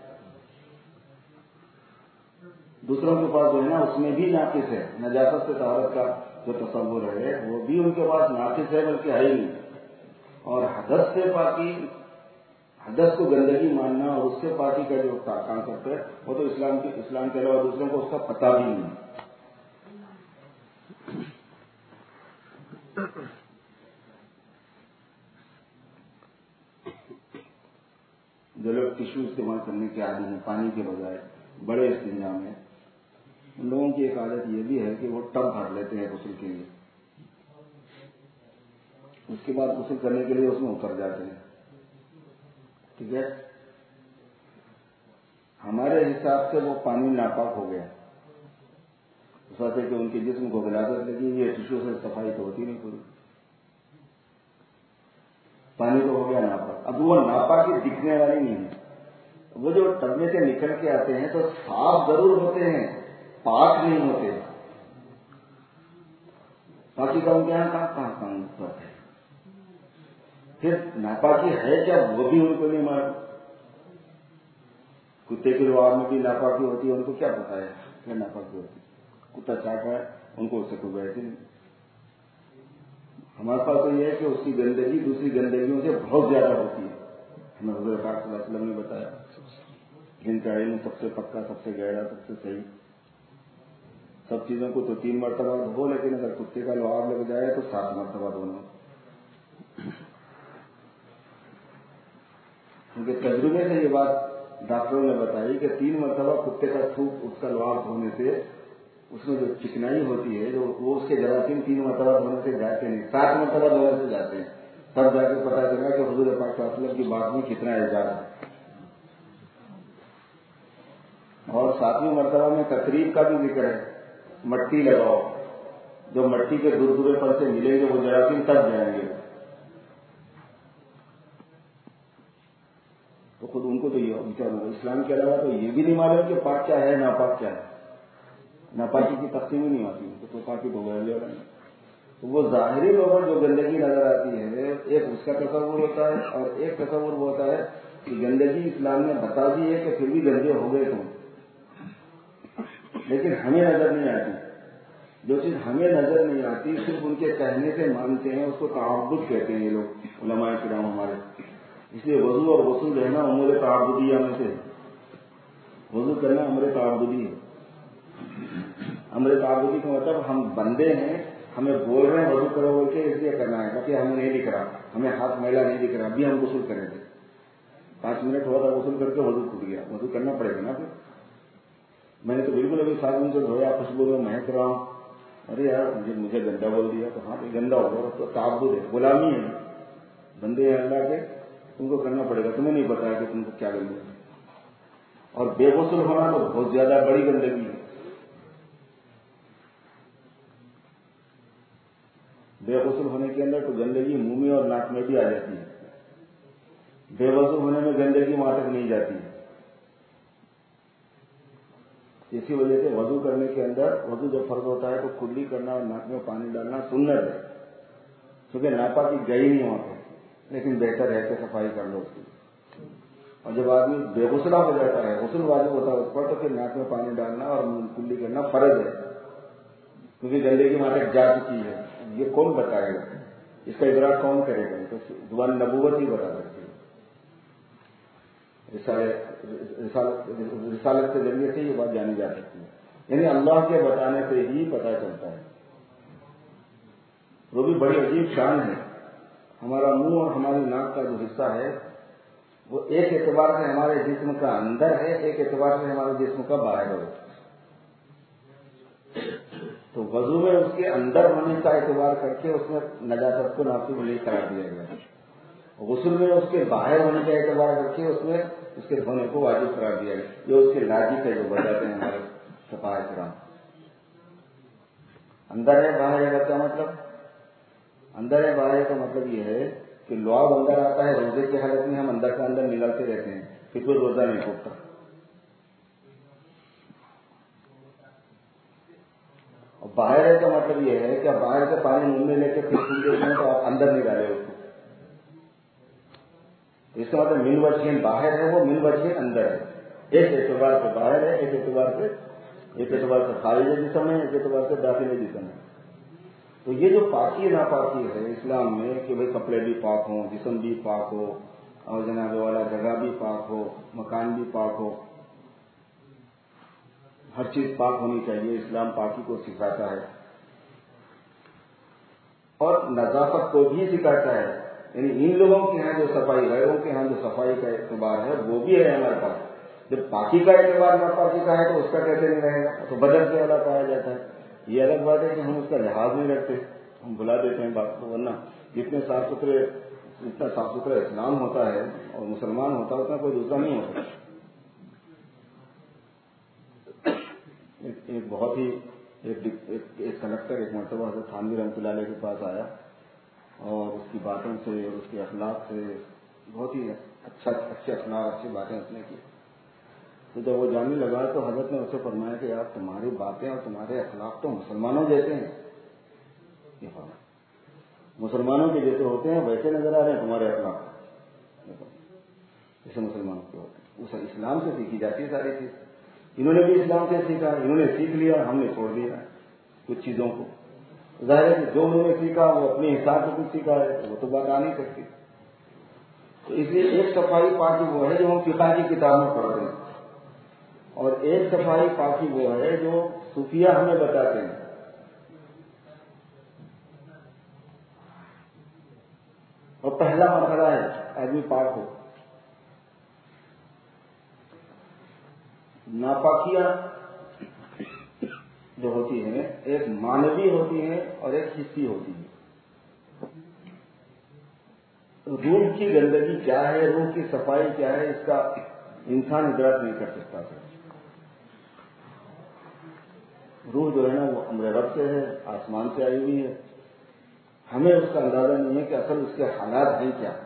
دوسروں کے پاس جو ہے نا اس میں بھی ناقص ہے۔ نجاست سے طہارت کا جو تصور ہے وہ بھی ان کے پاس ناقص ہے، بلکہ ہے ہی نہیں۔ اور حدث سے پاکی، حدث کو گندگی ماننا اور اس سے پاکی کا جو کانسیپٹ ہے وہ تو اسلام کے علاوہ دوسروں کو اس کا پتہ بھی نہیں۔ جو لوگ ٹیشو استعمال کرنے کے عادی ہیں پانی کے بجائے بڑے استنجا میں، ان لوگوں کی ایک عادت یہ بھی ہے کہ وہ ٹب بھر لیتے ہیں غسل کے لیے، اس کے بعد غسل کرنے کے لیے اس میں اتر جاتے ہیں۔ ٹھیک ہے، ہمارے حساب سے وہ پانی ناپاک ہو گیا، اس وجہ سے کہ ان کے جسم کو غلاظت لگی، یہ ٹیشو سے صفائی تو ہوتی نہیں پوری، پانی تو ہو گیا ناپاک۔ اب وہ ناپاکی دکھنے والی نہیں ہے، وہ جو ٹب میں سے نکل کے آتے ہیں تو صاف ضرور ہوتے ہیں، پاک نہیں ہوتے۔ پاکی کا ان کے یہاں کہاں کام کرتے ہیں، پھر ناپاکی ہے کیا وہ بھی ان کو نہیں معلوم۔ کتے کے لوار میں بھی ناپاکی ہوتی ہے، ان کو کیا پتا ہے کیا ناپاکی ہوتی ہے، کتا چاٹا ہے ان کو اس سے کوئی بحث ہی نہیں۔ ہمارے پاس تو یہ ہے کہ اس کی گندگی دوسری گندگیوں سے بہت زیادہ ہوتی ہے۔ ہمیں حضرت پاک صلی اللہ علیہ وسلم نے بتایا جن کا علم سب سے پکا، سب سے گہرا، سب سے صحیح، سب چیزوں کو تو 3 مرتبہ دھو، لیکن اگر کتے کا لعاب لگ جائے تو 7 مرتبہ دھونا۔ کیونکہ تجربے سے یہ بات ڈاکٹروں نے بتائی کہ 3 مرتبہ کتے کا تھوک اس کا لعاب دھونے سے اس میں جو چکنائی ہوتی ہے، جو وہ اس کے جراثیم 3 مرتبہ دھونے سے جاتے نہیں، 7 مرتبہ دھونے سے جاتے ہیں۔ تب جا کے پتا چلا کہ حضور پاک صلی اللہ علیہ وسلم کی بات میں کتنا اعجاز ہے۔ 7ویں مرتبہ میں تقریب کا بھی ذکر ہے، مٹی لگاؤ، جو مٹی کے دردرے پر سے ملیں گے وہ جراثیم تب جائیں گے. تو خود ان کو تو یہ اسلام کے علاوہ تو یہ بھی نہیں معلوم کہ پاک کیا ہے ناپاک کیا ہے. ناپاکی کی تقسیم ہی نہیں آتی تو پاکی تو گئے لے رہے ہیں. تو وہ ظاہری طور پر جو گندگی نظر آتی ہے، ایک اس کا تصور ہوتا ہے، اور ایک تصور وہ ہوتا ہے کہ گندگی اسلام نے بتا دی ہے کہ پھر بھی گندے ہو گئے تم، لیکن ہمیں نظر نہیں آتی. جو چیز ہمیں نظر نہیں آتی صرف ان کے کہنے سے مانتے ہیں، اس کو تعبد کہتے ہیں یہ لوگ علماء کرام ہمارے. اس لیے وضو اور غسل جو ہے نا امور تعبدیہ میں سے، وضو کرنا امر تعبدی ہے. امر تعبدی کا مطلب ہم بندے ہیں، ہمیں بول رہے ہیں وضو کرو بول کے، اس لیے کرنا ہے، باقی ہمیں نہیں دکھ رہا، ہمیں ہاتھ میلا نہیں دکھ رہا، ابھی ہم غسل کریں گے. 5 منٹ ہوا تھا غسل کر کے وضو ٹوٹ گیا، وضو کرنا پڑے گا نا. پھر میں نے تو بالکل ابھی 7 منٹ سے دھویا، خوشبو میں مہک رہا ہوں، ارے یار مجھے گندا بول دیا. تو ہاں گندا ہوگا، تو تعبد ہے، غلامی ہے، بندے ہیں اللہ کے، تم کو کرنا پڑے گا. تمہیں نہیں پتا ہے کہ تم کو کیا گندگی ہے. اور بے غسل ہونا تو بہت زیادہ بڑی گندگی ہے. بے غسل ہونے کے اندر تو گندگی منہ میں اور ناک میں بھی آ جاتی ہے. بے وضو ہونے میں گندگی وہاں تک نہیں جاتی ہے. اسی وجہ سے وضو کرنے کے اندر، وضو جب فرض ہوتا ہے تو کلی کرنا اور ناک میں پانی ڈالنا سنت ہے، کیونکہ ناپاکی گئی نہیں وہاں پہ، لیکن بہتر ہے کہ صفائی کر لو اس کی. اور جب آدمی بے غسلہ ہو جاتا ہے، غسل واجب ہوتا ہے اس پر، تو پھر ناک میں پانی ڈالنا اور کلی کرنا فرض ہے، کیونکہ گندگی وہاں تک جا چکی ہے. یہ کون بتائے گا؟ اس کا ادراک کون کرے گا؟ تو زبان نبوت ہی بتا سکتی ہے. رسالت کے ذریعے سے یہ بات جانی جا سکتی ہے، یعنی اللہ کے بتانے سے ہی پتہ چلتا ہے. وہ بھی بڑی عجیب شان ہے. ہمارا منہ اور ہماری ناک کا جو حصہ ہے وہ ایک اعتبار سے ہمارے جسم کا اندر ہے، ایک اعتبار سے ہمارے جسم کا باہر ہے. تو وضو میں اس کے اندر ہونے کا اعتبار کر کے اس میں نجاست کو ناقص نہیں قرار دیا گیا. غسل میں اس کے باہر ہونے کا اعتبار کر کے اس میں اس کے دھونے کو واجب قرار دیا گیا. یہ اس کے لاجک ہے جو بتاتے ہیں ہمارے فقہاء کرام. اندر ہے باہر ہے کیا مطلب؟ اندر ہے باہر کا مطلب یہ ہے کہ لعاب اندر آتا ہے روزے کی حالت میں، ہم اندر کا اندر نگلتے رہتے ہیں، پھر کوئی روزہ نہیں ٹوٹتا. اور باہر ہے کا مطلب یہ ہے کہ باہر سے پانی منہ میں لے کے پھر سن دیتے ہیں تو آپ اندر نہیں ڈالے اس کو. اس کا مطلب من وجہین باہر ہے، وہ من وجہین اندر ہے. ایک اعتبار سے باہر ہے، ایک اعتبار سے خارج جسم ہے، ایک اعتبار سے داخل جسم ہے. تو یہ جو پاکی ناپاکی ہے اسلام میں کہ بھئی کپڑے بھی پاک ہوں، جسم بھی پاک ہو، اور جناب والا جگہ بھی پاک ہو، مکان بھی پاک ہو، ہر چیز پاک ہونی چاہیے. اسلام پاکی کو سکھاتا ہے اور نظافت کو بھی سکھاتا ہے. یعنی ان لوگوں کے ہاں جو صفائی، غیروں کے ہاں جو صفائی کا اعتبار ہے وہ بھی ہے ہمارے پاس. جب پاکی کا اعتبار ناپاکی کا ہے تو اس کا کیسے نہیں رہے گا؟ تو بدل سے الگ پایا جاتا ہے. یہ الگ بات ہے کہ ہم اس کا لحاظ نہیں رکھتے، ہم بھلا دیتے ہیں بات کو. ورنہ جتنا صاف ستھرا اسلام ہوتا ہے اور مسلمان ہوتا ہے اتنا کوئی دوسرا نہیں ہوتا. ایک بہت ہی ایک کنڈکٹر ایک مرتبہ حضرت تھانوی رحمۃ اللہ علیہ کے پاس آیا اور اس کی باتوں سے اور اس کے اخلاق سے بہت ہی اچھے اخلاق، اچھی باتیں اس نے کی. تو جب وہ جاننے لگا تو حضرت نے اس سے فرمایا کہ یار تمہاری باتیں اور تمہارے اخلاق تو مسلمانوں جیسے ہیں. یہ مسلمانوں کے جیسے ہوتے ہیں ویسے نظر آ رہے ہیں تمہارے اخلاق، جیسے مسلمانوں کے ہوتے ہیں. اس اسلام سے سیکھی جاتی ہے ساری چیز. انہوں نے بھی اسلام سے سیکھا، انہوں نے سیکھ لیا، ہم نے چھوڑ دیا کچھ چیزوں کو. ظاہر ہے کہ جو انہوں نے سیکھا وہ اپنے حساب سے کچھ سیکھا ہے، وہ تو بات آ نہیں سکتی. تو اس لیے ایک صفائی پاکی وہ ہے جو ہم فقہ کی کتاب میں پڑھتے ہیں، اور ایک صفائی پاکی وہ ہے جو صوفیہ ہمیں بتاتے ہیں. اور پہلا مرحلہ ہے آدمی پاک ہو. ناپاکیاں جو ہوتی ہیں ایک مانوی ہوتی ہیں اور ایک حصی ہوتی ہیں. روح کی گندگی کیا ہے، روح کی صفائی کیا ہے، اس کا انسان ادراک نہیں کر سکتا. روح جو ہے نا وہ امر رب سے ہے، آسمان سے آئی ہوئی ہے، ہمیں اس کا اندازہ نہیں ہے کہ اصل اس کے حالات ہیں کیا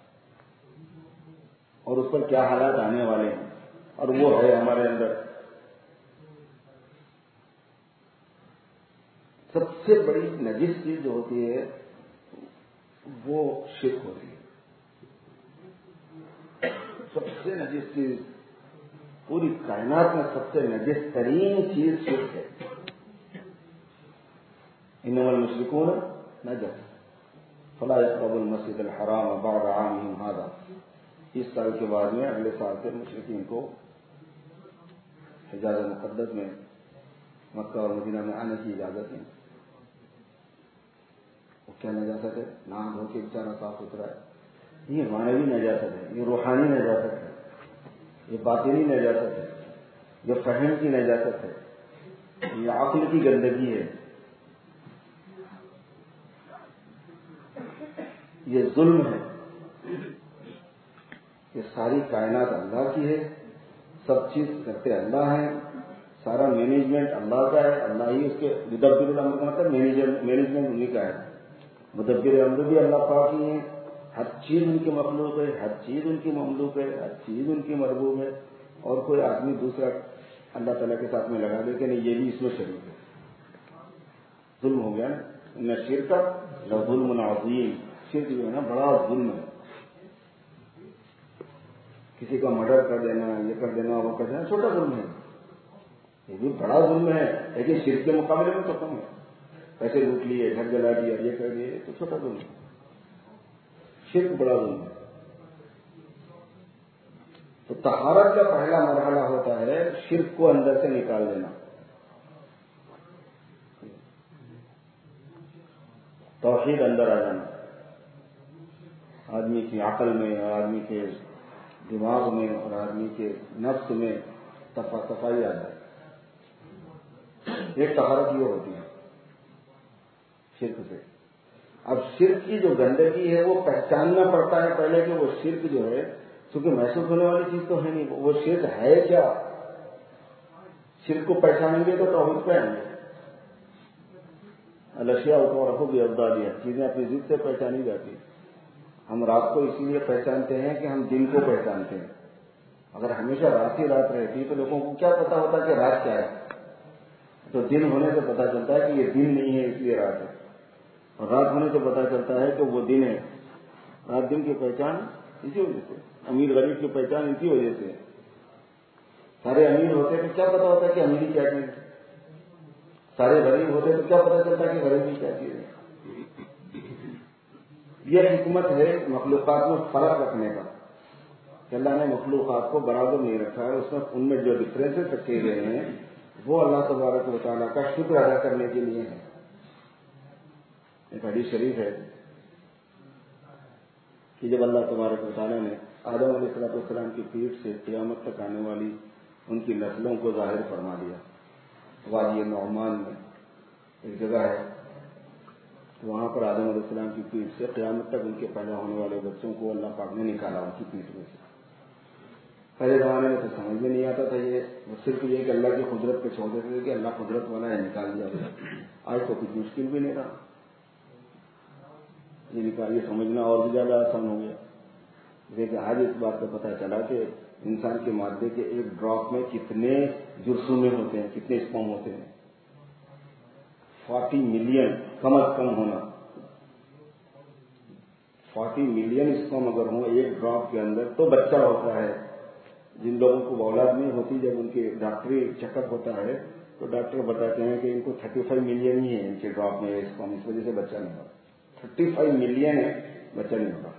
اور اس پر کیا حالات آنے والے ہیں، اور وہ ہے ہمارے اندر۔ سب سے بڑی نجس چیز جو ہوتی ہے وہ شرک ہوتی ہے۔ سب سے نجس چیز پوری کائنات میں سب سے نجس ترین چیز شرک ہے۔ انما المشرکون نجس فلا يقربوا المسجد الحرام بعد عامهم هذا۔ اس سال کے بعد میں اگلے سال سے مشرکین کو حجاز مقدس میں مکہ اور مدینہ میں آنے کی اجازت نہیں۔ وہ کیا نجاست ہے؟ نام دھو کے بیچارہ صاف ستھرا ہے، یہ معنوی نجاست ہے، یہ روحانی نجاست ہے، یہ باطنی نجاست ہے، یہ فہم کی نجاست ہے، یہ عقل کی گندگی ہے، یہ ظلم ہے۔ یہ ساری کائنات اللہ کی ہے، سب چیز کرتے اللہ ہیں، سارا مینجمنٹ اللہ کا ہے، اللہ ہی اس کے مدبر الامر کا مطلب مینجمنٹ انہیں کا ہے، مدبر الامر بھی اللہ پاک ہی ہے، ہر چیز ان کی مخلوق ہے، ہر چیز ان کی مملوک ہے، ہر چیز ان کی مربوب ہے، اور کوئی آدمی دوسرا اللہ تعالیٰ کے ساتھ میں لگا دے کہ نہیں یہ بھی اس میں شریک ہے، ظلم ہو گیا نا۔ نہ شرک لظلم عظیم، شرک جو ہے نا بڑا ظلم ہے، کسی کا مرڈر کر دینا، یہ کر دینا، وہ کر دینا چھوٹا ظلم ہے، یہ بھی بڑا ظلم ہے، لیکن شرک کے مقابلے میں تو کم ہے۔ پیسے لوٹ لیے، گھر جلا دیا، یہ کر دیے تو چھوٹا ظلم ہے، شرک بڑا ظلم ہے۔ تو طہارت کا پہلا مرحلہ ہوتا ہے شرک کو اندر سے نکال دینا، توحید اندر آ جانا، آدمی کی عقل میں اور آدمی کے دماغ میں اور آدمی کے نفس میں صفائی آ جائے۔ ایک طہارت یہ ہوتی ہے شرک سے۔ اب شرک کی جو گندگی ہے وہ پہچاننا پڑتا ہے پہلے کہ وہ شرک جو ہے، کیونکہ محسوس ہونے والی چیز تو ہے نہیں، وہ شرک ہے کیا۔ شرک کو پہچانیں گے تو توحید پہ آئیں گے۔ الاشیاء کو رکھو بھی ابدالیہ، چیزیں اپنی ضد سے پہچانی جاتی ہیں۔ ہم رات کو اسی لیے پہچانتے ہیں کہ ہم دن کو پہچانتے ہیں۔ اگر ہمیشہ رات ہی رات رہتی تو لوگوں کو کیا پتا ہوتا کہ رات کیا ہے؟ تو دن ہونے سے پتا چلتا ہے کہ یہ دن نہیں ہے اس لیے رات ہے، اور رات ہونے سے پتا چلتا ہے کہ وہ دن ہے۔ رات دن کی پہچان اسی وجہ سے، امیر غریب کی پہچان اسی وجہ سے۔ سارے امیر ہوتے تو کیا پتا ہوتا کہ امیری کیا چیز ہے، سارے غریب ہوتے تو کیا پتا چلتا کہ غریبی کیا چیز ہے۔ یہ حکمت ہے مخلوقات میں فرق رکھنے کا، کہ اللہ نے مخلوقات کو برابر نہیں رکھا ہے، اس میں ان میں جو ڈفرینسز رکھے گئے ہیں وہ اللہ تبارک و تعالیٰ کا شکر ادا کرنے کے لیے ہے۔ ایک حدیث شریف ہے کہ جب اللہ تبارک و تعالیٰ نے آدم علیہ السلام کی پیٹھ سے قیامت تک آنے والی ان کی نسلوں کو ظاہر فرما دیا، وادی نعمان میں ایک جگہ ہے، وہاں پر آدم علیہ السلام کی پیٹھ سے قیامت تک ان کے پیدا ہونے والے بچوں کو اللہ پاک نے نکالا ان کی پیٹھ میں سے۔ پہلے زمانے میں تو سمجھ میں نہیں آتا تھا، یہ صرف یہ کہ اللہ کی قدرت پہ چھوڑ دیتے تھے کہ اللہ قدرت والا ہے نکال دیا۔ آج تو کچھ مشکل بھی نہیں رہا، یہ سمجھنا اور بھی زیادہ آسان ہو گیا۔ لیکن آج اس بات کا پتہ چلا کہ انسان کے مادے کے ایک ڈراپ میں کتنے جرثومے ہوتے ہیں، کتنے اسپرم ہوتے ہیں۔ 40 ملین کم از کم ہونا، 40 ملین اسپرم اگر ہوں ایک ڈراپ کے اندر تو بچہ ہوتا ہے۔ جن لوگوں کو اولاد نہیں ہوتی، جب ان کے ڈاکٹری چیک اپ ہوتا ہے تو ڈاکٹر بتاتے ہیں کہ ان کو 35 ملین ہی ہے ان کے ڈراپ میں اسپرم، اس وجہ سے بچہ نہیں ہوگا۔ 35 ملین ہے، بچہ نہیں ہوگا۔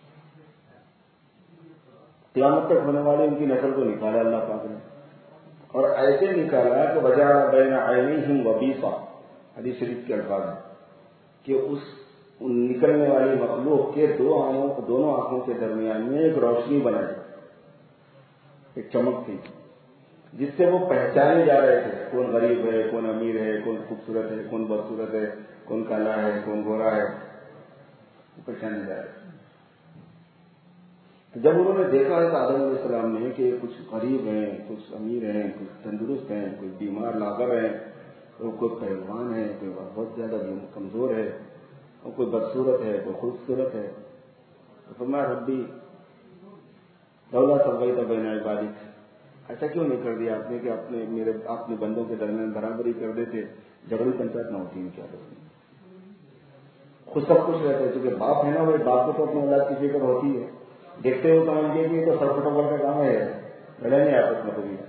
قیامت تک ہونے والے ان کی نسل کو نکالا اللہ پاک نے، اور ایسے نکالا کہ وجعل بین عینیہم وبیصا، حدیث شریف کے الفاظ ہیں کہ اس نکلنے والی مخلوق کے دونوں آنکھوں کے درمیان میں ایک روشنی بنائی، ایک چمک تھی جس سے وہ پہچانے جا رہے تھے کون غریب ہے، کون امیر ہے، کون خوبصورت ہے، کون بدصورت ہے، کون کالا ہے، کون گورا ہے، وہ پہچانے جا رہے تھے۔ جب انہوں نے دیکھا ہے تو آدم علیہ السلام نے کہ کچھ غریب ہیں، کچھ امیر ہیں، کچھ تندرست ہیں، کچھ بیمار لاغر ہیں، کوئی پہلوان ہے، کوئی بہت زیادہ کمزور ہے، اور کوئی بدصورت ہے، کوئی خوبصورت ہے. تو فرمایا ربی لولا سویت بین عبادک، ایسا کیوں نہیں کر دیا آپ نے کہ اپنے بندوں کے درمیان برابری کر دیتے، جھگڑی پنچایت نہ ہوتی ان کی عادت میں. خود سب کچھ رہتا ہے، کیونکہ باپ ہے نا، وہ باپ کو تو اپنی اولاد کی فکر ہوتی ہے. دیکھتے ہوئے سمجھیے کہ یہ تو سر پٹوار کا کام ہے، لڑے نہیں آپس میں کبھی.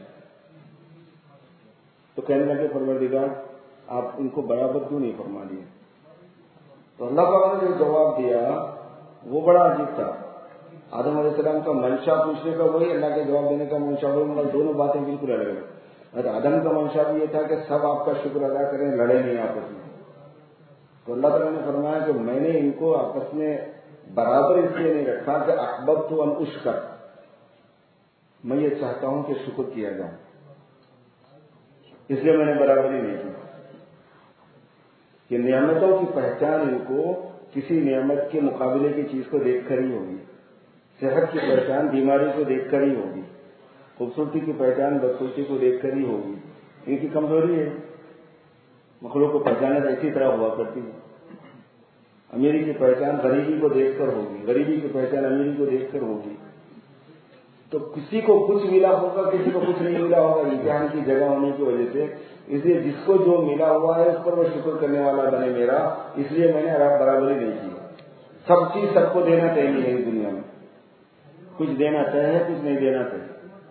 تو کہنے لگے پروردگار آپ ان کو برابر کیوں نہیں فرما دیے؟ تو اللہ تعالیٰ نے جو جواب دیا وہ بڑا عجیب تھا. آدم علیہ السلام کا منشا پوچھنے کا وہی، اللہ کے جواب دینے کا منشا وہی، مگر دونوں باتیں بالکل الگ الگ. آدم کا منشا بھی یہ تھا کہ سب آپ کا شکر ادا کریں، لڑے نہیں آپس میں. تو اللہ تعالیٰ نے فرمایا کہ میں نے ان کو آپس میں برابر اس لیے نہیں رکھا کہ احببت ان اشکر، میں یہ چاہتا ہوں کہ شکر کیا جائے، اس لیے میں نے برابری نہیں کی. کہ نعمتوں کی پہچان ان کو کسی نعمت کے مقابلے کی چیز کو دیکھ کر ہی ہوگی، صحت کی پہچان بیماری کو دیکھ کر ہی ہوگی، خوبصورتی کی پہچان بدصورتی کو دیکھ کر ہی ہوگی. ان کی کمزوری ہے، مخلوق کو پہچانے اسی طرح ہوا کرتی ہے. امیری کی پہچان غریبی کو دیکھ کر ہوگی، غریبی کی پہچان امیری کو دیکھ کر ہوگی. تو کسی کو کچھ ملا ہوگا، کسی کو کچھ نہیں ملا ہوگا، امتحان کی جگہ ہونے کی وجہ سے. اس لیے جس کو جو ملا ہوا ہے اس پر وہ شکر کرنے والا بنے میرا، اس لیے میں نے برابری نہیں کی. سب چیز سب کو دینا چاہیے اس دنیا میں، کچھ دینا چاہیے کچھ نہیں دینا چاہیے.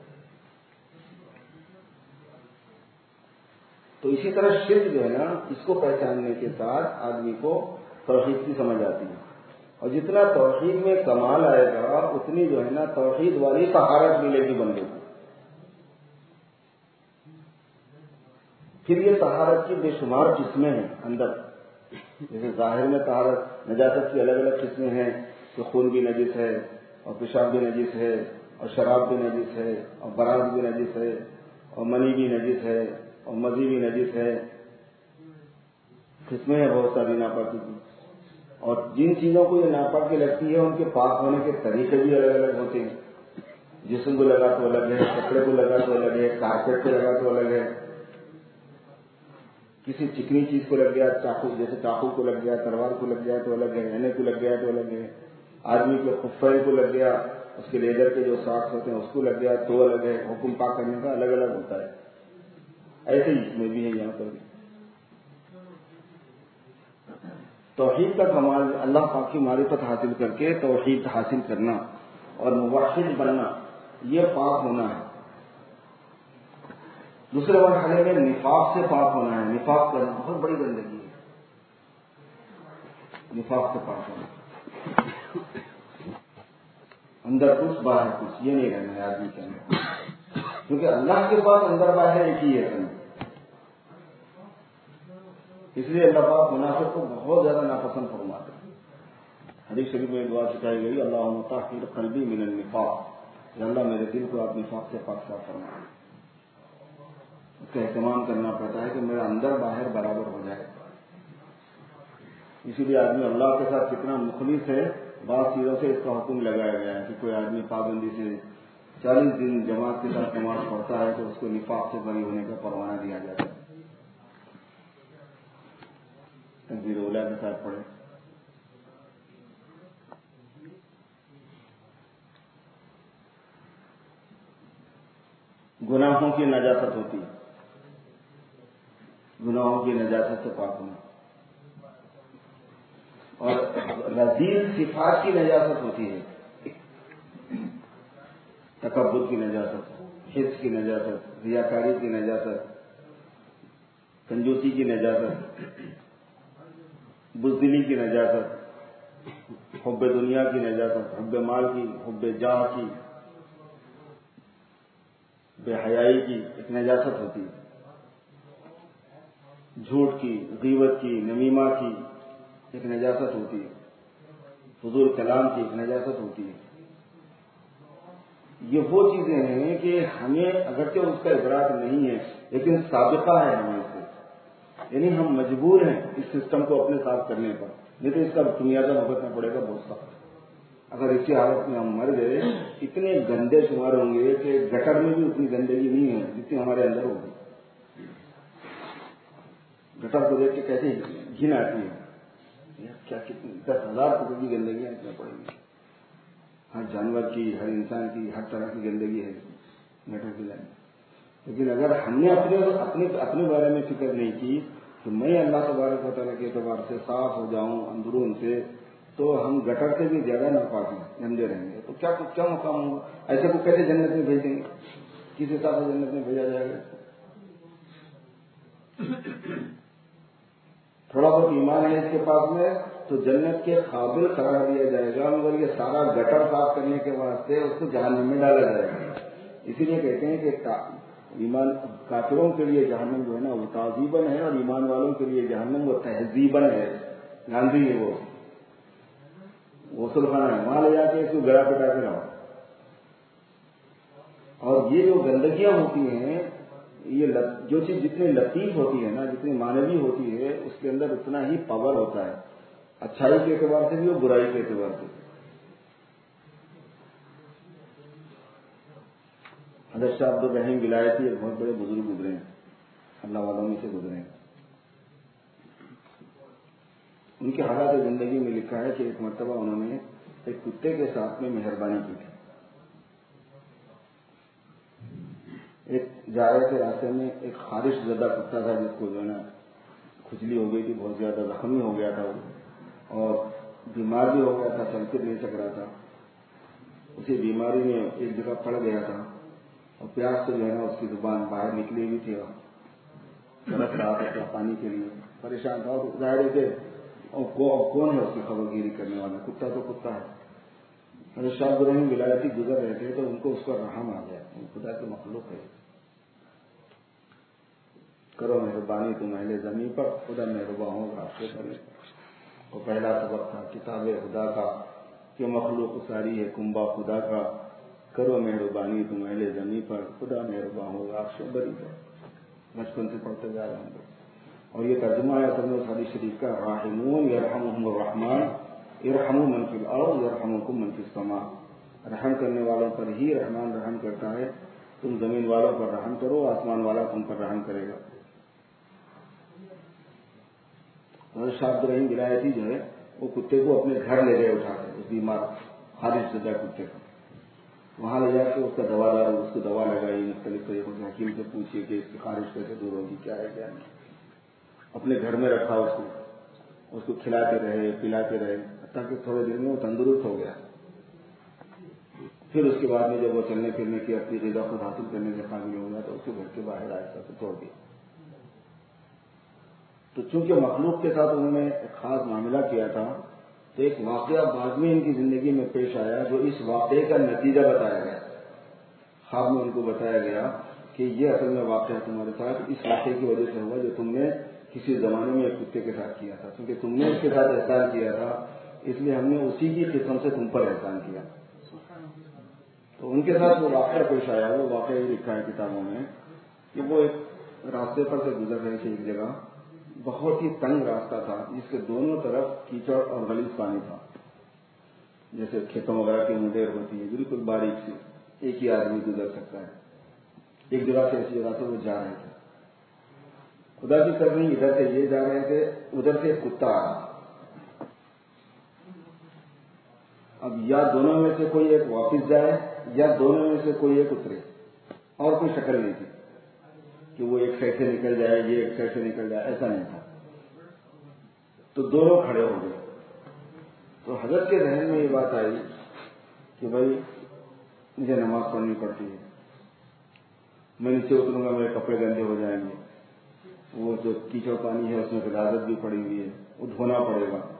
تو اسی طرح شرک جو ہے نا، اس کو پہچاننے کے ساتھ آدمی کو توحید کی سمجھ آتی ہے. اور جتنا توحید میں کمال آئے گا اتنی جو ہے نا توحید والی طہارت ملے گی بندے کو. پھر یہ طہارت کی بے شمار قسمیں ہیں اندر. جیسے ظاہر میں طہارت، نجاست کی الگ الگ قسمیں ہیں کہ خون بھی نجس ہے، اور پیشاب بھی نجس ہے، اور شراب بھی نجس ہے، اور برات بھی نجس ہے، اور منی بھی نجس ہے، اور مزی بھی نجس ہے. قسمیں ہیں بہت ساری ناپاکی کی. اور جن چیزوں کو یہ ناپاکی لگتی ہے ان کے پاک ہونے کے طریقے بھی الگ الگ ہوتے ہیں. جسم کو لگا تو الگ ہے، کپڑے کو لگا تو الگ ہے، کارپیٹ کو لگا تو الگ ہے. کسی چکنی چیز کو لگ گیا، چاقو جیسے چاقو کو لگ گیا، تلوار کو لگ گیا تو الگ ہے، ہینے کو لگ گیا تو الگ ہے. آدمی کے خفے کو لگ گیا، اس کے لیدر کے جو ساکس ہوتے ہیں اس کو لگ گیا تو الگ ہے. حکم پاک کرنے کا الگ الگ ہوتا ہے. ایسے ہی اس میں بھی ہے یہاں پر بھی. توحید کا کمال اللہ پاک کی معرفت حاصل کر کے توحید حاصل کرنا اور موحد بننا، یہ پاک ہونا ہے. دوسرے مرحلے میں نفاق سے پاک ہونا ہے. نفاق کرنا بہت بڑی گندگی ہے، نفاق سے پاک ہونا. اندر کچھ باہر کچھ، یہ نہیں رہنا ہے آدمی کے اندر، کیونکہ اللہ کے پاس اندر باہر ایک ہی ہے. اس لیے اللہ پاک منافق کو بہت زیادہ ناپسند فرماتے ہیں. حدیث شریف میں دعا سکھائی گئی، اللہم طہر قلبی من النفاق، اللہ میرے دل کو آپ نفاق سے پاک صاف فرمائیں. اس کا اہتمام کرنا پڑتا ہے کہ میرا اندر باہر برابر ہو جائے. اسی لیے آدمی اللہ کے ساتھ کتنا مخلص ہے، بعض چیزوں سے اس کا حکم لگایا گیا ہے کہ کوئی آدمی پابندی سے 40 دن جماعت کے ساتھ نماز پڑھتا ہے تو اس کو نفاق سے بری ہونے کا پروانہ دیا جاتا ہے. تنظیر اولیاء کے ساتھ پڑھے. گناہوں کی نجاست ہوتی ہے، گناہوں کی نجاست سے پاک ہونا. اور رذیل صفات کی نجاست ہوتی ہے، تکبر کی نجاست، حرص کی نجاست، ریاکاری کی نجاست، کنجوسی کی نجاست، بزدلی کی نجاست، حب دنیا کی نجاست، حب مال کی، حب جاہ کی، بے حیائی کی ایک نجاست ہوتی ہے. جھوٹ کی، غیبت کی، نمیمہ کی ایک نجاست ہوتی ہے. فضول کلام کی ایک نجاست ہوتی ہے. یہ وہ چیزیں ہیں کہ ہمیں اگرچہ اس کا ادراک نہیں ہے لیکن سابقہ ہے ہمیں اس سے، یعنی ہم مجبور ہیں اس سسٹم کو اپنے صاف کرنے پر، نہیں تو اس کا دنیا کا بھگتنا پڑے گا بہت سخت. اگر اسی حالت میں ہم مر گئے اتنے گندے شمار ہوں گے کہ گٹر میں بھی اتنی گندگی نہیں ہے جتنی ہمارے اندر ہوگی. گٹر کو دیکھ کے کیسے گھن آتی ہے، کیا کتنی 10,000 قسم کی گندگیاں اس میں پڑیں گی، ہر جانور کی، ہر انسان کی، ہر طرح کی گندگی ہے گٹر کی لائن۔ لیکن اگر ہم نے اپنے بارے میں فکر نہیں کی کہ میں اللہ تبارک و تعالیٰ کے اعتبار سے صاف ہو جاؤں اندرون سے، تو ہم گٹر سے بھی زیادہ ناپاک ہیں، گندے رہیں گے، تو کیا مقام ہوگا؟ ایسے کو کیسے جنت میں بھیج دیں گے؟ کس حساب سے جنت میں بھیجا جائے گا؟ تھوڑا بہت ایمان ہے اس کے پاس میں تو جنت کے قابل قرار دیا جائے گا، مگر یہ سارا گٹر صاف کرنے کے واسطے اس کو جہنم میں ڈالا جائے گا۔ اسی لیے کہتے ہیں کہ ایمان کافروں کے لیے جہنم جو ہے نا وہ تعذیباً ہے، اور ایمان والوں کے لیے جہنم وہ تہذیباً ہے۔ گاندھی ہے وہ غسل خانہ ہے، وہاں لے جا کے اس کو گلا پٹا کے رہو۔ اور یہ جو گندگیاں ہوتی ہیں، یہ جو چیز جتنی لطیف ہوتی ہے نا، جتنی مانوی ہوتی ہے، اس کے اندر اتنا ہی پاور ہوتا ہے، اچھائی کے اعتبار سے بھی اور برائی کے اعتبار سے۔ حضرت شاہ عبدالرحیم ولایتی ایک بہت بڑے بزرگ گزرے ہیں، اللہ والوں میں سے گزرے ہیں۔ ان کے حالات زندگی میں لکھا ہے کہ ایک مرتبہ انہوں نے ایک کتے کے ساتھ میں مہربانی کی تھی۔ ایک جا رہے تھے راستے میں، ایک خارش زدہ کتا تھا جس کو جو ہے نا کھجلی ہو گئی تھی، بہت زیادہ زخمی ہو گیا تھا وہ، اور بیمار بھی ہو گیا تھا، چل پھر نہیں سک رہا تھا۔ اسی بیماری میں ایک جگہ پڑ گیا تھا، اور پیاس سے جو ہے نا اس کی زبان باہر نکلی ہوئی تھی، اور تڑپ رہا تھا پانی کے لیے، پریشان تھا۔ اور ظاہر ہے اور کون ہے اس کی خبر گیری کرنے والا؟ کتا تو کتا ہے۔ حضرت شاہ عبدالرحیم ولایتی گزر رہے تھے تو ان کو اس پر رحم آ گیا، خدا کی مخلوق ہے، کرو مہربانی تم اہل زمین پر، خدا مہربان ہوگا آپ کے کرے۔ وہ پہلا سبق تھا کتاب خدا کا کہ مخلوق ساری ہے کنبا خدا کا، کرو مہربانی تم اہل زمین پر، خدا مہربان ہوگا آپ سے بری ہے، بچپن سے پڑھتے جا رہے ہیں۔ اور یہ ترجمہ ہے اصل میں حدیث شریف کا، راحمون یرحمہم الرحمن ارحموا من فی الارض یرحمکم من فی السماء، رحم کرنے والوں پر ہی رحمان رحم کرتا ہے، تم زمین والوں پر رحم کرو، آسمان والا تم پر رحم کرے گا۔ حضرت شاہ عبدالرحیم ولایتی جو ہے وہ کتے کو اپنے گھر لے گئے اٹھا کے، اس بیمار خارش زدہ کتے کو وہاں لے جا کے اس کا دوا دار، اس کو دوا لگائی، مختلف طریقوں سے حکیم سے پوچھیے کہ اس کی خارش کیسے دور ہوگی، کیا ہے کیا نہیں۔ اپنے گھر میں رکھا اس کو کھلاتے رہے پلاتے رہے، حتیٰ کہ تھوڑے دن میں وہ تندرست ہو گیا۔ پھر اس کے بعد میں جب وہ چلنے پھرنے کی اپنی غذا خود حاصل کرنے کے قابل ہو گیا تو اس کو گھر کے باہر آہستہ سے توڑ دیا۔ تو چونکہ مخلوق کے ساتھ انہوں نے ایک خاص معاملہ کیا تھا، تو ایک واقعہ بعد میں ان کی زندگی میں پیش آیا جو اس واقعے کا نتیجہ بتایا گیا۔ خواب میں ان کو بتایا گیا کہ یہ اصل میں واقعہ تمہارے ساتھ اس واقعے کی وجہ سے ہوا جو تم نے کسی زمانے میں ایک کتے کے ساتھ کیا تھا، کیونکہ تم نے اس کے ساتھ احسان کیا تھا، اس لیے ہم نے اسی کی قسم سے تم پر احسان کیا۔ تو ان کے ساتھ وہ واقعہ پیش آیا، وہ واقعہ یہ لکھا ہے کتابوں میں کہ وہ ایک راستے پر سے گزر رہے تھے، ایک جگہ بہت ہی تنگ راستہ تھا جس کے دونوں طرف کیچڑ اور غلیظ پانی تھا، جیسے کھیتوں وغیرہ کی مڈیر ہوتی ہے، بالکل باریک سی، ایک ہی آدمی گزر سکتا ہے۔ ایک جگہ سے ایسی جگہ سے وہ جا رہے تھے، خدا کی کرنی ادھر سے یہ جا رہے تھے، ادھر سے ایک کتا آ رہا۔ اب یا دونوں میں سے کوئی ایک واپس جائے یا دونوں میں سے کوئی ایک اترے، اور کوئی شکل نہیں تھی کہ وہ ایک سائڈ سے نکل جائے یہ ایک سائڈ سے نکل جائے، ایسا نہیں تھا۔ تو دونوں کھڑے ہو گئے۔ تو حضرت کے ذہن میں یہ بات آئی کہ بھائی مجھے نماز پڑھنی پڑتی ہے، میں نیچے اتروں گا میرے کپڑے گندے ہو جائیں گے، وہ جو کیچڑ پانی ہے اس میں غلاظت بھی پڑی ہوئی ہے، وہ دھونا پڑے گا،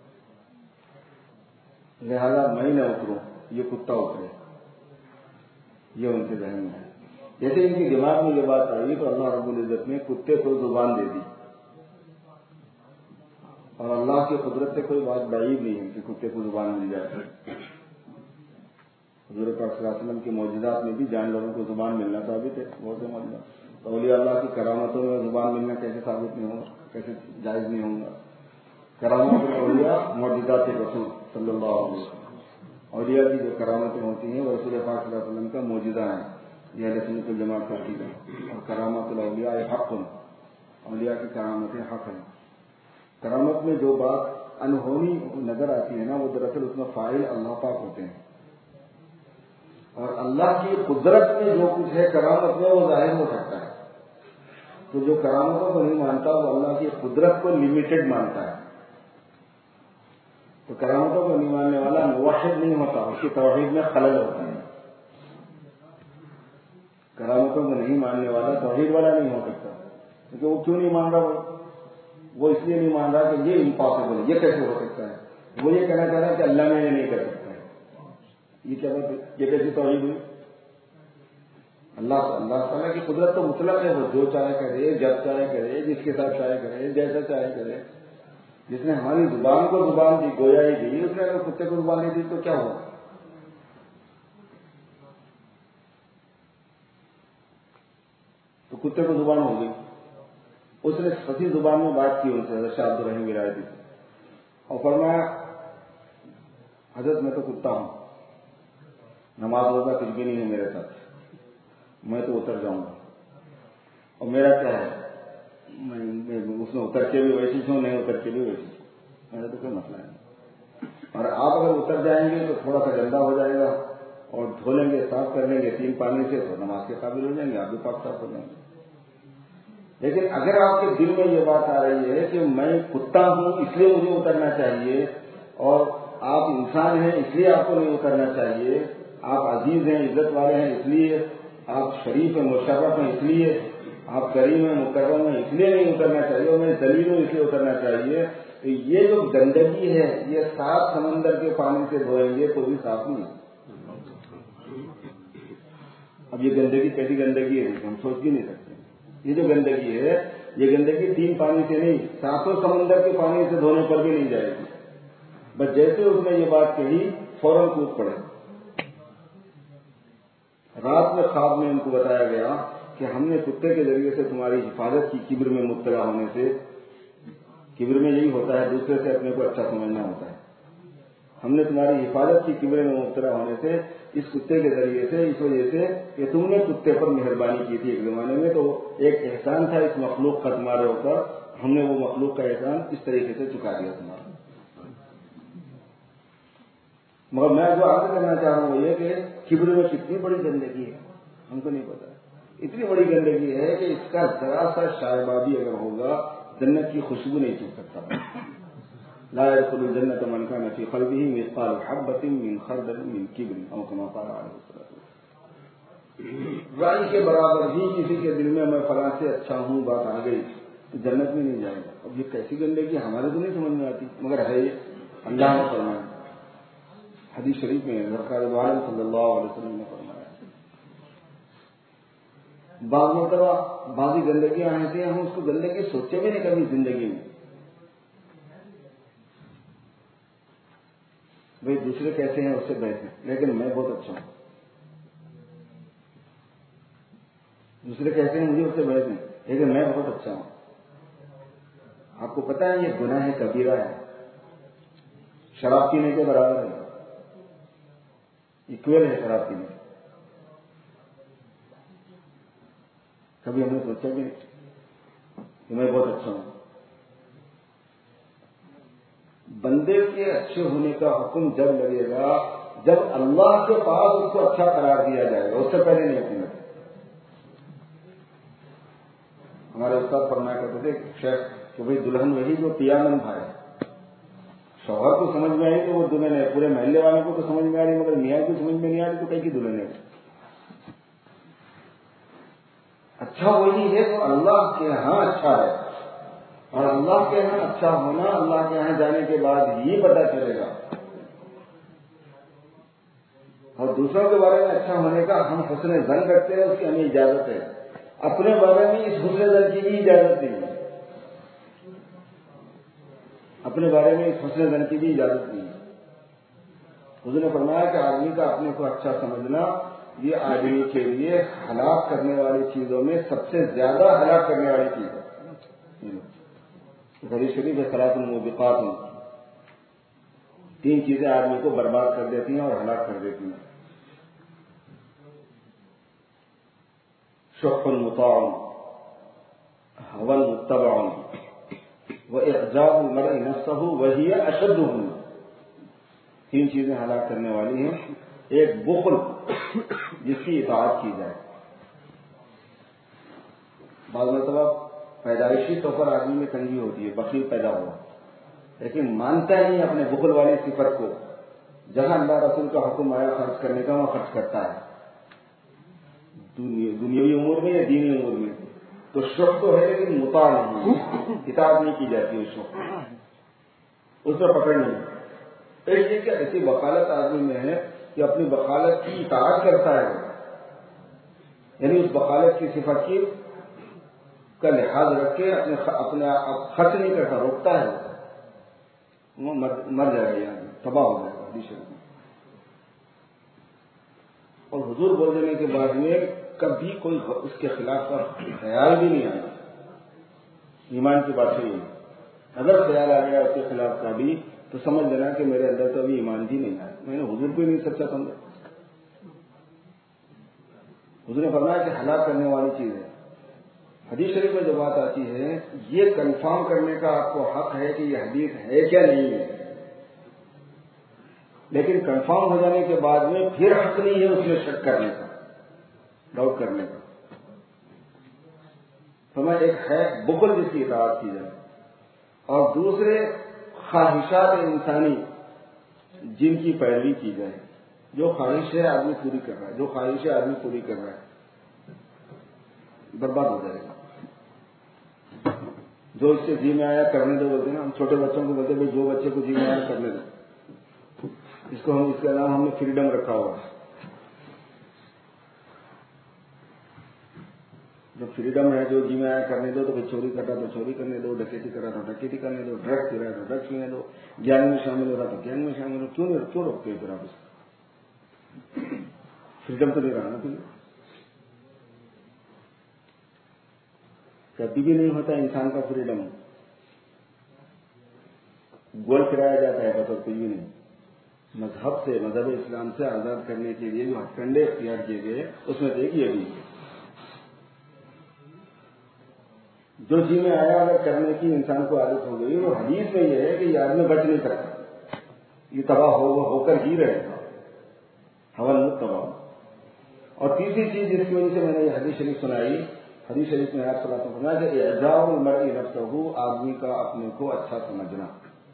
لہذا میں نہ اتروں، یہ کتا اترے، یہ ان کے ذہن میں ہے۔ جیسے ان کی دماغ میں یہ بات آئی تو اللہ رب العزت نے کتے کو زبان دے دی، اور اللہ کی قدرت سے کوئی بات بعید نہیں ہے کہ کتے کو زبان مل جائے۔ حضور پاک صلی اللہ علیہ وسلم کے معجزات میں بھی جانوروں کو زبان ملنا ثابت ہے، بہت سے معجزات۔ تو اولیاء اللہ کی کرامتوں میں زبان ملنا کیسے ثابت نہیں ہوگا، کیسے جائز نہیں ہوگا؟ کرامت الاولیاء معجزات رسول صلی اللہ علیہ وسلم، اولیاء کی جو کرامتیں ہوتی ہیں وہ رسول پاک صلی اللہ علیہ وسلم کا معجزہ ہے، یہ اہل سنت والجماعت کا عقیدہ ہے۔ اور کرامت الاولیاء حق، اولیاء کی کرامتیں حق ہیں. کرامت میں جو بات انہونی نظر آتی ہے نا، وہ دراصل اس میں فاعل اللہ پاک ہوتے ہیں. اور اللہ کی قدرت میں جو کچھ ہے کرامت میں، وہ ظاہر ہو سکتا ہے. تو جو کرامتوں کو نہیں مانتا وہ اللہ کی قدرت کو لمیٹڈ مانتا ہے. تو کرامتوں کو نہیں ماننے والا موحد نہیں ہوتا، اس کی توحید میں خلل ہوتا ہے. کرامتوں کو نہیں ماننے والا توحید والا نہیں ہو سکتا. کیونکہ وہ کیوں نہیں مان رہا؟ وہ اس لیے نہیں مان رہا کہ یہ امپاسبل ہے، یہ کیسے ہو سکتا ہے. وہ یہ کہنا چاہ رہا ہے کہ اللہ میں یہ نہیں کر سکتا ہے. یہ کیا بات ہے؟ یہ کیسی توحید ہوئی؟ اللہ تعالیٰ کی قدرت تو مطلق ہے، وہ جو چاہے کرے، جب چاہے کرے، جس کے ساتھ چاہے کرے، جیسا چاہے کرے. جس نے ہماری زبان کو زبان دی، گویا ہی دی، اس نے اگر کتے کو زبان نہیں دی تو کیا ہوا؟ تو کتے کو زبان ہو گئی. اس نے فصیح زبان میں بات کی ان سے، حضرت شاہ عبدالرحیم ولایتی سے، اور فرمایا حضرت میں تو کتا ہوں، نماز روزہ کچھ بھی نہیں ہے میرے ساتھ، میں تو اتر جاؤں گا. اور میرا کیا ہے، میں اس میں اتر کے بھی ویسی ہوں، نہیں اتر کے بھی ویسی ہوں، میرا تو کوئی مسئلہ نہیں. اور آپ اگر اتر جائیں گے تو تھوڑا سا گندا ہو جائے گا، اور دھو لیں گے، صاف کر لیں گے 3 پانی سے، تو نماز کے قابل ہو جائیں گے، آپ بھی پاک صاف ہو جائیں گے. لیکن اگر آپ کے دل میں یہ بات آ رہی ہے کہ میں کتا ہوں اس لیے مجھے اترنا چاہیے، اور آپ انسان ہیں اس لیے آپ کو نہیں اترنا چاہیے، آپ عزیز ہیں، عزت والے ہیں اس لیے، آپ شریف ہیں، مشرف ہیں اس لیے، آپ کریم ہیں، مکرم ہیں اس لیے نہیں اترنا چاہیے، اور میں ذلیل ہوں اس لیے اترنا چاہیے، تو یہ جو گندگی ہے یہ 7 سمندر کے پانی سے دھوئیں گے تو بھی صاف نہیں ہے. اب یہ گندگی کیسی گندگی ہے ہم سوچ بھی نہیں سکتے. یہ جو گندگی ہے یہ گندگی 3 پانی سے نہیں، 7 سمندر کے پانی سے دھونے پر بھی نہیں جائے گی. بس جیسے اس نے یہ بات کہی فوراً کود پڑے. رات میں خواب میں ان کو بتایا گیا کہ ہم نے کتے کے ذریعے سے تمہاری حفاظت کی کبر میں مبتلا ہونے سے. کبر میں یہی ہوتا ہے، دوسرے سے اپنے کو اچھا سمجھنا ہوتا ہے. ہم نے تمہاری حفاظت کی کبر میں مبتلا ہونے سے اس کتے کے ذریعے سے، اس وجہ سے کہ تم نے کتے پر مہربانی کی تھی ایک زمانے میں، تو ایک احسان تھا اس مخلوق کا تمہارے اوپر، ہم نے وہ مخلوق کا احسان اس طریقے سے چکا دیا تمہارا. مگر میں جو عرض کرنا چاہ رہا ہوں یہ کہ کبر میں کتنی بڑی گندگی ہے ہم کو نہیں پتا. اتنی بڑی گندگی ہے کہ اس کا ذرا سا شائبہ بھی اگر ہوگا جنت کی خوشبو نہیں چھو سکتا. لا يدخل الجنة من كان في قلبه مثقال حبة من خردل من كبر او كما قال عليه الصلاة والسلام. رائی کے برابر بھی کسی کے دل میں فلاں سے اچھا ہوں بات آ گئی تو جنت میں نہیں جائے گا. اب یہ کیسی گندگی ہمارے تو نہیں سمجھ میں آتی، مگر ہے اللہ نے فرمایا. حدیث شریف میں سرکار دو عالم صلی اللہ علیہ وسلم نے فرمایا. بعض مرتبہ بعضی گندگیاں ایسی ہیں ہم اس کو گندگی سوچے بھی نہیں کبھی زندگی میں. بھائی دوسرے کیسے ہیں اس سے بحث ہے، لیکن میں بہت اچھا ہوں. دوسرے کیسے ہیں مجھے اس سے بحث ہے، لیکن میں بہت اچھا ہوں. آپ کو پتا ہے یہ گناہ کبیرہ ہے، شراب پینے کے برابر ہے، ایکویل ہے شراب پینے. کبھی ہم نے سوچا بھی نہیں کہ میں بہت اچھا ہوں. بندے کے اچھے ہونے کا حکم جب لگے گا جب اللہ کے پاس اس کو اچھا قرار دیا جائے گا، اس سے پہلے نہیں اپنے. ہمارے استاد فرمایا کرتے تھے شیخ کہ بھائی دلہن وہی جو پیامن بھائی. شوہر کو سمجھ میں آئی تو وہ دلہن ہے، پورے محلے والوں کو تو سمجھ میں آ رہی مگر میاں کو سمجھ میں نہیں آ رہی تو کہیں کی دلہن ہے. اچھا وہی ہے تو اللہ کے ہاں اچھا ہے، اور اللہ کے یہاں اچھا ہونا اللہ کے یہاں جانے کے بعد ہی پتہ چلے گا. اور دوسروں کے بارے میں اچھا ہونے کا ہم حسن ظن کرتے ہیں، اس کی ہمیں اجازت ہے. اپنے بارے میں اس حسن ظن کی بھی اجازت نہیں ہے. اپنے بارے میں اس حسن ظن کی بھی اجازت نہیں ہے. حضور نے فرمایا کہ آدمی کا اپنے کو اچھا سمجھنا یہ آدمی کے لیے ہلاک کرنے والی چیزوں میں سب سے زیادہ ہلاک کرنے والی چیز ہے. حدیث شریف ہے ثلاث الموبقات میں 3 چیزیں آدمی کو برباد کر دیتی ہیں اور ہلاک کر دیتی ہیں. شح مطاع، هوى متبع وإعجاب المرء نفسه وهي أشدهن. تین چیزیں ہلاک کرنے والی ہیں. ایک بخل جس کی اطاعت کی جائے. بعض مرتبہ پیدائشی طور پر آدمی میں تنگی ہوتی ہے، بخیل پیدا ہوا لیکن مانتا نہیں اپنے بخل والی صفت کو. جہاں اللہ رسول کا حکم آیا خرچ کرنے کا وہ خرچ کرتا ہے، دنیاوی امور میں یا دینی امور میں. تو شوق تو ہے لیکن مطاع نہیں، اطاعت نہیں کی جاتی اس وقت، اس پر پکڑ نہیں. ایک یہ کہ ایسی بخالت آدمی میں ہے کہ اپنی بخالت کی اطاعت کرتا ہے، یعنی اس بخالت کی صفت کی کا لحاظ رکھ کے اپنے آپ خرچ نہیں کرتا، روکتا ہے، وہ مر جائے گا، یعنی تباہ ہو جائے گا. اور حضور بول دینے کے بعد میں کبھی کوئی اس کے خلاف کا خیال بھی نہیں آیا. ایمان کی بات ہے. اگر خیال آ گیا اس کے خلاف کا بھی تو سمجھ لینا کہ میرے اندر تو ابھی ایمان بھی نہیں آیا، میں نے حضور کو ہی نہیں سچا سمجھا. حضور نے فرمایا کہ ہلاک کرنے والی چیز ہے. حدیث شریف میں جو بات آتی ہے یہ کنفرم کرنے کا آپ کو حق ہے کہ یہ حدیث ہے کیا نہیں ہے، لیکن کنفرم ہو جانے کے بعد میں پھر حق نہیں ہے اس میں شک کرنے کا، ڈاؤٹ کرنے کا. فرمایا ایک ہے بخل جس کی اطاعت کی جائے، اور دوسرے خواہشات انسانی جن کی پیروی کی جائے. جو خواہش ہے آدمی پوری کر رہا ہے، جو خواہش ہے آدمی پوری کر رہا ہے، برباد ہو جائے گا. جو اس سے جی میں آیا کرنے دو بولتے ہیں نا، ہم چھوٹے بچوں کو بولتے ہیں جو بچے کو جی میں آیا کرنے دو. اس کو ہم اس کا نام ہم نے فریڈم رکھا ہوا ہے. جو فریڈم ہے جو جی میں آیا کرنے دو، تو پھر چوری کرتا تو چوری کرنے دو، ڈکیتی کر رہا تو ڈکیتی کرنے دو، ڈرگ پی رہا تو ڈرگ پینے دو، گیان میں شامل ہو رہا تو گیان میں شامل ہو. کیوں روکتے ہو پھر آپ اس کو؟ فریڈم تو نہیں رہا نا تمہیں. کبھی بھی نہیں ہوتا انسان کا فریڈم. گول پھرایا جاتا ہے بس، اور کچھ بھی نہیں. مذہب اسلام سے آزاد کرنے کے لیے جو ہتھ کنڈے اختیار کیے گئے اس میں دیکھیے بھی جو جی میں آیا اگر کرنے کی انسان کو عادت ہو گئی، وہ حدیث میں یہ ہے کہ یہ آدمی بچ نہیں سکتا، یہ تباہ ہو کر ہی رہے گا، حول تباہ. اور تیسری چیز جس کی وجہ سے میں نے یہ حدیث شریف سنائی، حدیث شریف میں آپ صلی اللہ علیہ وسلم فرمایا کہ اعجاب المرء نفسہ، آدمی کا اپنے کو اچھا سمجھنا،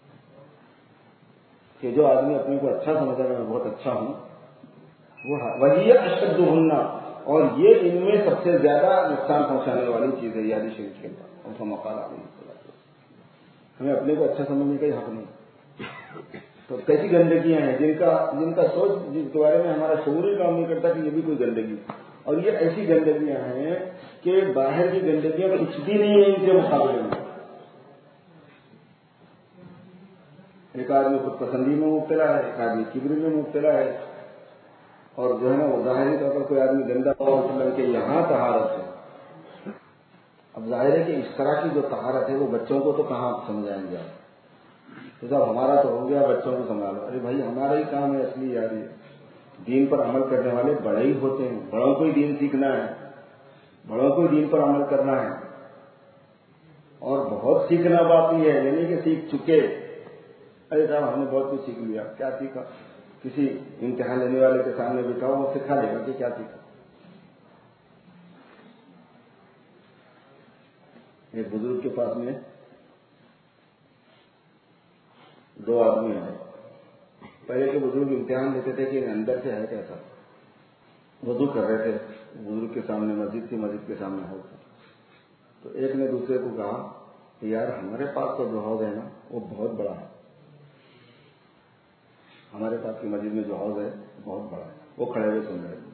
کہ جو آدمی اپنے کو اچھا سمجھا میں بہت اچھا ہوں، وہی اشدہن، اور یہ ان میں سب سے زیادہ نقصان پہنچانے والی چیز ہے. حدیث شریف کے اندر اور مقال ہمیں اپنے کو اچھا سمجھنے کا ہی حق نہیں. تو کیسی گندگیاں ہیں جن کا سوچ جس کے بارے میں ہمارا شعور ہی کام نہیں کرتا کہ یہ بھی کوئی گندگی. اور یہ ایسی گندگیاں ہیں کہ باہر کی گندگیاں کچھ بھی نہیں ہے ان کے مقابلے میں. ایک آدمی خود پسندی میں مبتلا ہے، ایک آدمی کبر میں مبتلا ہے، اور جو ہے نا وہ ظاہری طور پر کوئی آدمی گندا ہوا مطلب کہ یہاں طہارت ہے. اب ظاہر ہے کہ اس طرح کی جو طہارت ہے وہ بچوں کو تو کہاں سمجھائیں گے. تو صاحب ہمارا تو ہو گیا، بچوں کو سنبھالو. ارے بھائی ہمارا ہی کام ہے اصلی یار. دین پر عمل کرنے والے بڑے ہی ہوتے ہیں، بڑوں کو ہی دین سیکھنا ہے، بڑوں کو ہی دین پر عمل کرنا ہے. اور بہت سیکھنا باقی ہے، یعنی کہ سیکھ چکے. ارے صاحب ہم نے بہت کچھ سیکھ لیا، کیا سیکھا؟ کسی امتحان لینے والے کے سامنے بٹھاؤ، وہ سکھا لے گا کہ کیا سیکھا. ایک بزرگ کے پاس میں دو آدمی آئے. پہلے کے بزرگ امتحان دیتے تھے کہ اندر سے ہے کیسا. وضو کر رہے تھے بزرگ کے سامنے، مسجد کے سامنے حوض. تو ایک نے دوسرے کو کہا کہ یار ہمارے پاس تو جو حوض ہے نا وہ بہت بڑا ہے، ہمارے پاس کی مسجد میں جو حوض ہے بہت بڑا ہے. وہ کھڑے ہوئے سن رہے.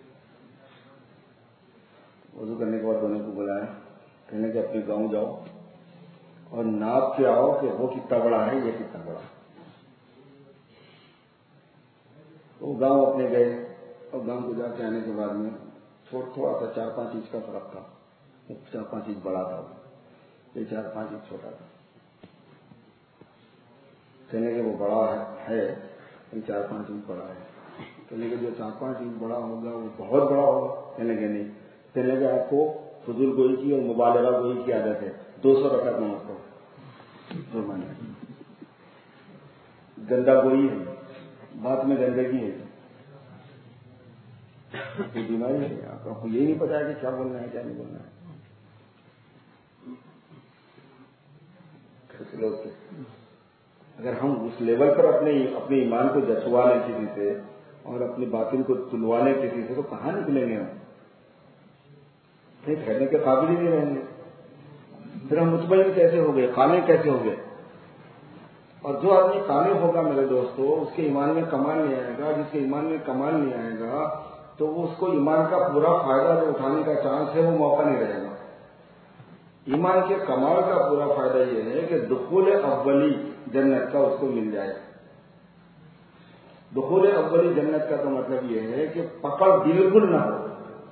وضو کرنے کے بعد دونوں کو بلایا، کہنے کہ اپنے گاؤں جاؤ اور ناپ کے آؤ کہ وہ کتنا بڑا ہے، یہ کتنا بڑا ہے. وہ گاؤں اپنے گئے، اور گاؤں کو جا کے آنے کے بعد میں تھوڑا سا 4-5 انچ کا فرق تھا. 4-5 انچ بڑا تھا، یہ 4-5 انچ چھوٹا تھا. کہنے کہ وہ بڑا ہے 4-5 انچ بڑا ہے. کہنے کہ جو 4-5 انچ بڑا ہوگا وہ بہت بڑا ہوگا. کہنے کہ نہیں. کہنے کہ آپ کو فضول گوئی کی اور مبالغہ گوئی کی عادت ہے. 200 رکعت نماز پڑھو. گندا گوئی ہے, بات میں گندگی ہے, یہ بیماری ہے. آپ کو یہی نہیں پتا کہ کیا بولنا ہے کیا نہیں بولنا ہے. اگر ہم اس لیول پر اپنے ایمان کو جسوا لیں کسی سے اور اپنی باطن کو تلوا لیں کسی سے, تو کہاں نکلیں گے ہم؟ نہیں, ٹھہرنے کے قابل ہی نہیں رہیں گے. پھر ہم مطمئن کیسے ہو گئے, قانع کیسے ہو گئے؟ اور جو آدمی قانع ہوگا میرے دوستو, اس کے ایمان میں کمال نہیں آئے گا. جس کے ایمان میں کمال نہیں آئے گا تو وہ اس کو ایمان کا پورا فائدہ جو اٹھانے کا چانس ہے وہ موقع نہیں رہے گا. ایمان کے کمال کا پورا فائدہ یہ ہے کہ دخول اولی جنت کا اس کو مل جائے. دخول اولی جنت کا تو مطلب یہ ہے کہ پکڑ بالکل نہ ہو,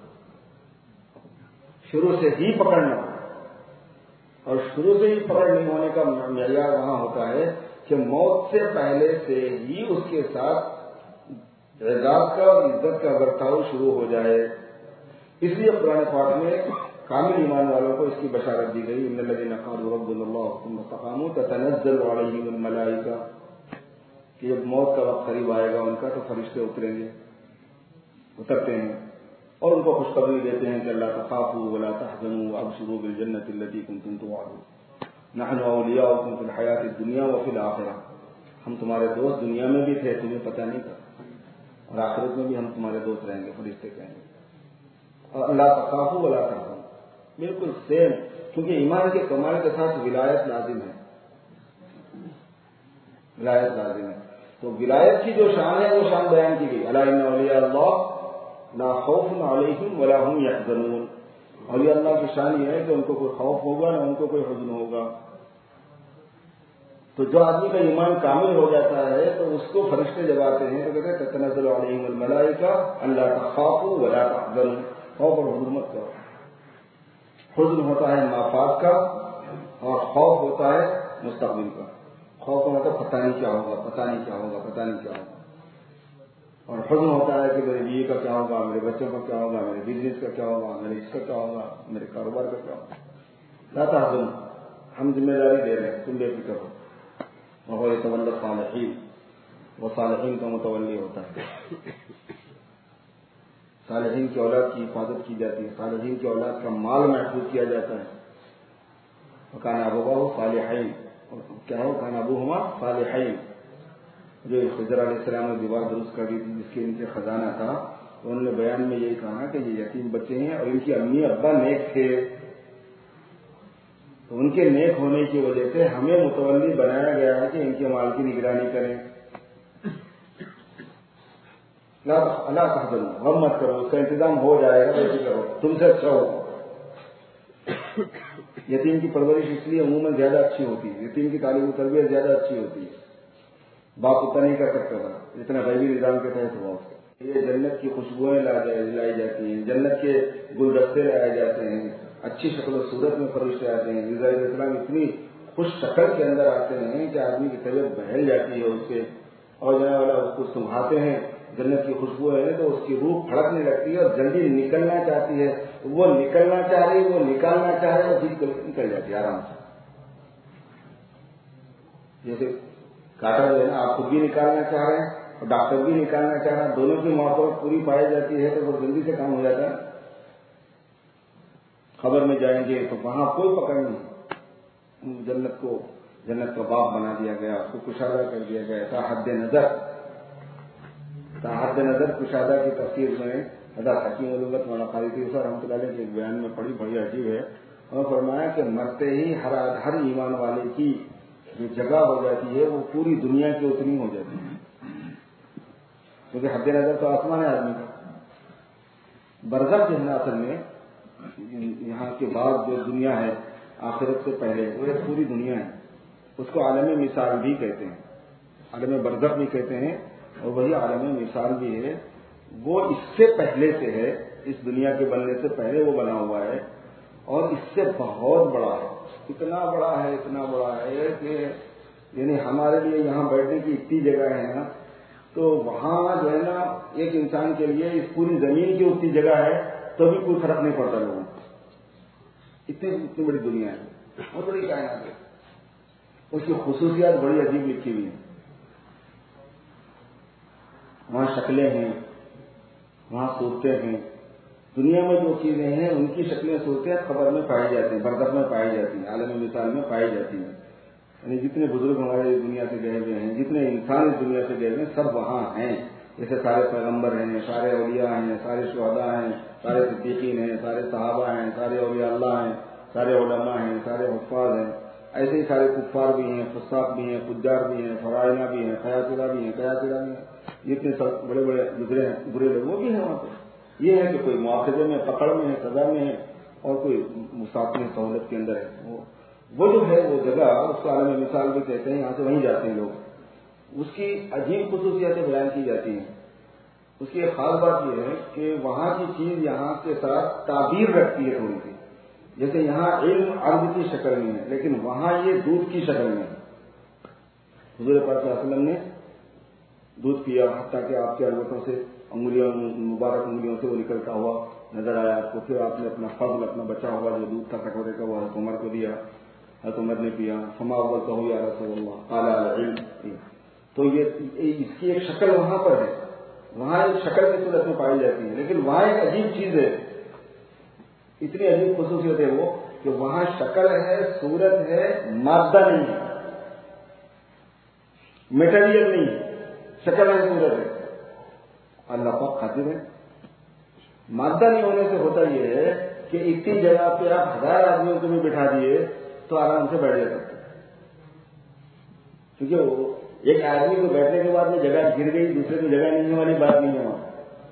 شروع سے ہی پکڑ نہ ہو. اور شروع سے ہی پکڑ نہیں ہونے کا معیار وہاں ہوتا ہے کہ موت سے پہلے سے ہی اس کے ساتھ اعزاز کا اور عزت کا برتاؤ شروع ہو جائے. اس لیے قرآن پاک میں کامل ایمان والوں کو اس کی بشارت دی گئی, ان الذین قالوا ربنا اللہ ثم استقاموا تتنزل علیہم الملائکہ, کہ جب موت کا وقت قریب آئے گا ان کا تو فرشتے اترتے ہیں اور ان کو خوشخبری دیتے ہیں کہ اللہ تخافوا ولا تحزنوا وابشروا بالجنۃ التي كنتم توعدون نحن اولیاؤکم فی الحیاۃ الدنیا وفی الآخرہ. ہم تمہارے دوست دنیا میں بھی تھے, تمہیں پتہ نہیں تھا, اور آخرت میں بھی ہم تمہارے دوست رہیں گے, فرشتے کہیں گے. اور اللہ تخافوا ولا تحزنوا بالکل سیم, کیونکہ ایمان کے کمال کے ساتھ ولایت لازم ہے. ولایت لازم ہے. تو ولایت کی جو شان ہے وہ شان بیان کی گئی, الا ان اولیاء اللہ لا خوف علیہم ولا هم یحزنون. اولیاء اللہ کی شان یہ ہے کہ ان کو کوئی خوف ہوگا نہ ان کو کوئی حزن ہوگا. تو جو آدمی کا ایمان کامل ہو جاتا ہے تو اس کو فرشتے جب آتے ہیں تو کہتے ہیں تتنزل علیہم الملائکہ الا تخافوا ولا تحزنوا. خوف اور حزن مت کرو. حزن ہوتا ہے مافات کا اور خوف ہوتا ہے مستقبل کا. خوف کا مطلب پتہ نہیں کیا ہوگا, پتہ نہیں کیا ہوگا, پتہ نہیں کیا ہوگا. اور حزن ہوتا ہے کہ میرے بیوی کا کیا ہوگا, میرے بچوں کا کیا ہوگا, میرے بزنس کا کیا ہوگا, میرے اس کا کیا ہوگا, میرے کاروبار کا کیا ہوگا. لا تحزن, ہم ذمہ داری دے رہے ہیں, تم بے فکر ہو. اور یتولی الصالحین, وہ صالحین کا متولی ہوتا ہے. صالحین کی اولاد کی حفاظت کی جاتی ہے, صالحین کی اولاد کا مال محفوظ کیا جاتا ہے. وکان ابواہ صالحین, کیا ہو کان ابوہما صالحین. جو خضر علیہ السلام نے دیوار درست کر دی تھی جس کے ان کے خزانہ تھا, انہوں نے بیان میں یہی کہا کہ یہ یتیم بچے ہیں اور ان کی امی ابا نیک تھے, تو ان کے نیک ہونے کی وجہ سے ہمیں متولی بنایا گیا ہے کہ ان کے مال کی نگرانی کریں. اللہ تحزنوا, غم مت کرو, اس کا انتظام ہو جائے گا, ویسے کرو, تم سے اچھا ہو. یتیم کی پرورش اس لیے عموماً زیادہ اچھی ہوتی ہے, یتیم کی تعلیم و تربیت زیادہ اچھی ہوتی ہے. باپ اتنا نہیں کر سکتا تھا جتنا غیبی نظام کے تحت ہوا اس کا. یہ جنت کی خوشبوئیں لائی جاتی ہیں, جنت کے گلدستے لائے جاتے ہیں, اچھی شکل و صورت میں فرشتے آتے ہیں. رضا علیہ السلام اتنی خوش شکل کے اندر آتے ہیں کہ آدمی کی طبیعت بہل جاتی ہے اس سے, اور جانے والا اس کو سنبھاتے ہیں. جنت کی خوشبو ہے تو اس کی روح پھڑکنے لگتی ہے اور جلدی نکلنا چاہتی ہے. وہ نکلنا چاہ رہی, وہ نکالنا چاہ رہے, وہ نکل جاتی ہے آرام سے. جیسے کاٹا جو ہے نا, آپ خود بھی نکالنا چاہ رہے ہیں اور ڈاکٹر بھی نکالنا چاہ رہا ہے, دونوں کی محبت پوری پائی جاتی ہے تو وہ جلدی سے کام ہو جاتا ہے. خبر میں جائیں گے تو وہاں کوئی پکڑ نہیں. جنت کا باغ بنا دیا گیا, اس کو کشادہ کر دیا گیا. حد نظر کشادہ کی تفسیر میں حضرت حکیم علومت مولانا قاری صاحب رحمۃ اللہ علیہ کے ایک بیان میں پڑھی, بڑی عجیب ہے. انہوں نے فرمایا کہ مرتے ہی ہر ایمان والے کی جو جگہ ہو جاتی ہے وہ پوری دنیا کی اتنی ہو جاتی ہے, کیونکہ حد نظر تو آسمان ہے آدمی کا. برزخ جو ہے نا اصل میں یہاں کے بعد جو دنیا ہے آخرت سے پہلے وہ ایک پوری دنیا ہے. اس کو عالم مثال بھی کہتے ہیں, عالم برزخ بھی کہتے ہیں, اور وہی عالم مثال بھی ہے. وہ اس سے پہلے سے ہے, اس دنیا کے بننے سے پہلے وہ بنا ہوا ہے, اور اس سے بہت بڑا ہے. اتنا بڑا ہے کہ یعنی ہمارے لیے یہاں بیٹھنے کی اتنی جگہ ہے نا, تو وہاں جو ہے نا ایک انسان کے لیے اس پوری زمین کی اتنی جگہ ہے تو بھی کوئی فرق نہیں پڑتا لوگوں کو. اتنی بڑی دنیا ہے، بہت بڑی کائنات ہے، اس کی خصوصیات بڑی عجیب لکھی ہوئی ہیں. وہاں شکلیں ہیں، وہاں صورتیں ہیں. دنیا میں جو چیزیں ہیں ان کی شکلیں صورتیں خبر میں پائی جاتی ہیں، برزخ میں پائی جاتی ہیں، عالم مثال میں پائی جاتی ہیں. یعنی جتنے بزرگ ہمارے دنیا سے گئے ہوئے ہیں، جتنے انسان اس دنیا سے گئے ہوئے ہیں، سب وہاں ہیں. جیسے سارے پیغمبر ہیں، سارے اولیاء ہیں، سارے شہداء ہیں، سارے صدیقین ہیں، سارے صحابہ ہیں، سارے اولیاء اللہ ہیں، سارے علماء ہیں، سارے حفاظ ہیں. ایسے ہی سارے کفار بھی ہیں، فساق بھی ہیں، فجار بھی ہیں، فرائضہ بھی ہیں، قیاصرہ بھی ہیں، قیاصرہ بھی ہیں. جتنے سب بڑے بڑے گزرے ہیں، برے لوگ وہ بھی ہیں وہاں پہ. یہ ہے کہ کوئی مواخذے میں، پکڑ میں ہے، سزا میں ہے، اور کوئی مسافر سہولت کے اندر ہے. وہ جو ہے وہ جگہ، اس کو عالم مثال بھی کہتے ہیں. یہاں سے وہیں جاتے ہیں لوگ. اس کی عجیب خصوصیتیں بیان کی جاتی ہیں. اس کی ایک خاص بات یہ ہے کہ وہاں کی چیز یہاں کے ساتھ تعبیر رکھتی ہے تھوڑی سی. جیسے یہاں علم عرض کی شکل میں ہے، لیکن وہاں یہ دودھ کی شکل میں ہے. حضور پاک صلی اللہ علیہ وسلم نے دودھ پیا، حتیٰ کہ آپ کے البتوں سے مبارک انگلیوں سے وہ نکلتا ہوا نظر آیا آپ کو. پھر آپ نے اپنا فضل، اپنا بچا ہوا جو دودھ تھا کٹورے کا، وہ حضرت عمر کو دیا. حضرت عمر نے پیا. فما اولتہ یا رسول اللہ قال العلم. تو یہ اس کی ایک شکل وہاں پر ہے، وہاں ایک شکل کی صورت میں پائی جاتی ہے. لیکن وہاں ایک عجیب چیز ہے، اتنی عجیب خصوصیت ہے وہ کہ وہاں شکل ہے، صورت ہے، مادہ نہیں ہے، میٹیریل نہیں ہے. شکل ہے، صورت ہے. اللہ پاک قادر ہے. مادہ نہیں ہونے سے ہوتا یہ ہے کہ اتنی جگہ پہ آپ 1000 آدمیوں کو بھی بٹھا دیے تو آرام سے بیٹھ جاتے ہیں. کیونکہ وہ ایک آدمی کو بیٹھنے کے بعد میں جگہ گر گئی، دوسرے کو جگہ نہیں والی بات نہیں ہے وہاں.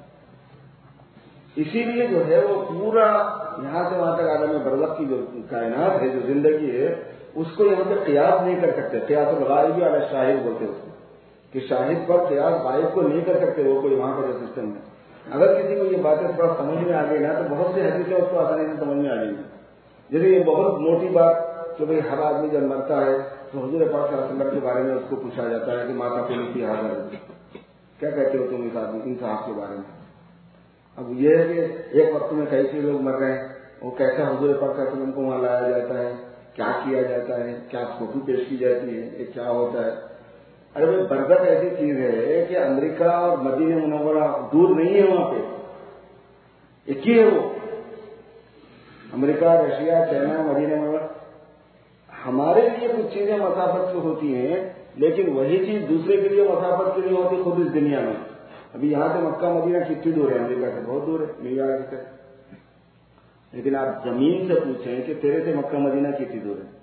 اسی لیے جو ہے وہ پورا یہاں سے وہاں تک عالم برزخ کی جو کائنات ہے، جو زندگی ہے، اس کو یہاں پہ قیاس نہیں کر سکتے. قیاس الغائب علی الشاہد بولتے ہیں اس کو، کہ شاہد پر قیاس غائب کو نہیں کر سکتے. وہ کوئی وہاں کا جو سسٹم ہے، اگر کسی کو یہ باتیں تھوڑا سمجھ میں آ گئی نا تو بہت سی حدیثیں اس کو آسانی سے سمجھ میں آ جائیں گی. جیسے یہ بہت موٹی بات کہ بھائی ہر آدمی جب مرتا ہے تو حضور پاک صلی اللہ علیہ وسلم کے بارے میں اس کو پوچھا جاتا ہے کہ ماتا پوری کی حاضر، کیا کہتے ہو تم ان صاحب کے بارے میں. اب یہ ہے کہ ایک وقت میں کئی سے لوگ مر رہے ہیں، وہ کیسا حضور پاک صلی اللہ علیہ وسلم کو وہاں لایا جاتا ہے، کیا کیا جاتا ہے، کیا فوٹو پیش کی جاتی ہے، یہ کیا ہوتا ہے. ارے بھائی برزخ ایسی چیز ہے کہ امریکہ اور مدینہ منورہ دور نہیں ہے، وہاں پہ ایک ہی ہے. وہ امریکہ، رشیا، چائنا، مدینہ منورہ. ہمارے لیے کچھ چیزیں مسافت سے ہوتی ہیں، لیکن وہی چیز دوسرے کے لیے مسافت کے لیے ہوتی خود اس دنیا میں. ابھی یہاں سے مکہ مدینہ کتنی دور ہے؟ امریکہ سے بہت دور ہے، نیو یارک سے. لیکن آپ زمین سے پوچھیں کہ تیرے سے مکہ مدینہ کتنی دور ہے،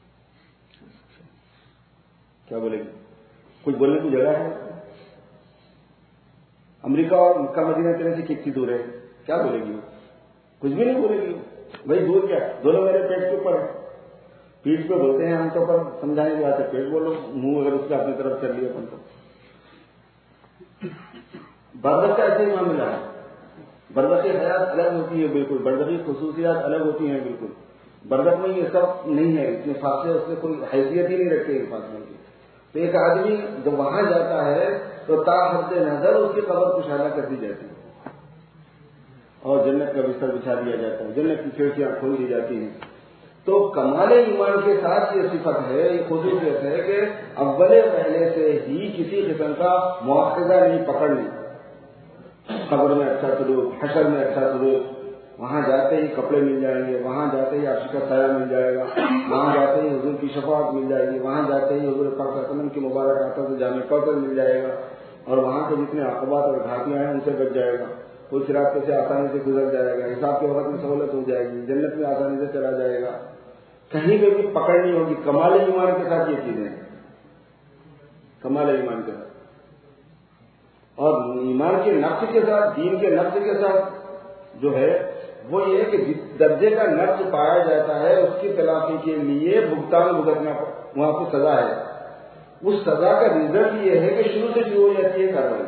کیا بولے گی؟ کچھ بولنے کی جگہ ہے؟ امریکہ اور مکہ مدینہ تیرے سے کتنی دور ہے، کیا بولے گی؟ کچھ بھی نہیں بولے گی. بھائی دور کیا، دونوں میرے پیٹ کے اوپر ہے. پیٹ پہ بولتے ہیں ہم تو، پر سمجھانے کی بات ہے پیٹ بولو، منہ اگر اس کا اپنی طرف کر لیا اپن کو. برزخ کا ایسے ہی معاملہ ہے. برزخی حیات الگ ہوتی ہے بالکل، برزخی خصوصیات الگ ہوتی ہیں بالکل. برزخ میں یہ سب نہیں ہے، اتنے فاصلے اس میں کوئی حیثیت ہی نہیں رکھتے ان فاصلوں کی. تو ایک آدمی جب وہاں جاتا ہے تو تا حد نظر اس کی قبر کشادہ کر دی جاتی ہے اور جنت کا بستر بچھا دیا جاتا ہے، جنت کی کھڑکیاں کھول دی جاتی ہیں. تو کمال ایمان کے ساتھ یہ صفت ہے، یہ خصوصیت ہے کہ اول پہلے سے ہی کسی قسم کا مواخذہ نہیں پکڑنی. قبر میں اچھا سلوک، حشر میں اچھا سلوک، وہاں جاتے ہی کپڑے مل جائیں گے، وہاں جاتے ہی عرش کا سایہ مل جائے گا، وہاں جاتے ہی حضور کی شفاعت مل جائے گی، وہاں جاتے ہی حضور پاک صلی اللہ علیہ وسلم کی مبارک آتا سے جامع کوثر مل جائے گا، اور وہاں کے جتنے عقبات اور گھاٹیاں ہیں ان سے بچ جائے گا. کوئی صراط سے آسانی سے گزر جائے گا، حساب کے وقت میں سہولت ہو جائے گی، جنت میں آسانی سے چلا جائے گا. کہیں پہ بھی پکڑ نہیں ہوگی. کمال ایمان کے ساتھ یہ چیزیں ہیں، کمال ایمان کے ساتھ. اور ایمان کے نفس کے ساتھ، دین کے نفس کے ساتھ جو ہے وہ یہ ہے کہ جس درجے کا نفس پایا جاتا ہے اس کی تلافی کے لیے بھگتان بھگتنا وہاں پہ سزا ہے. اس سزا کا رزلٹ یہ ہے کہ شروع سے شروع ہو جاتی ہے کاروائی.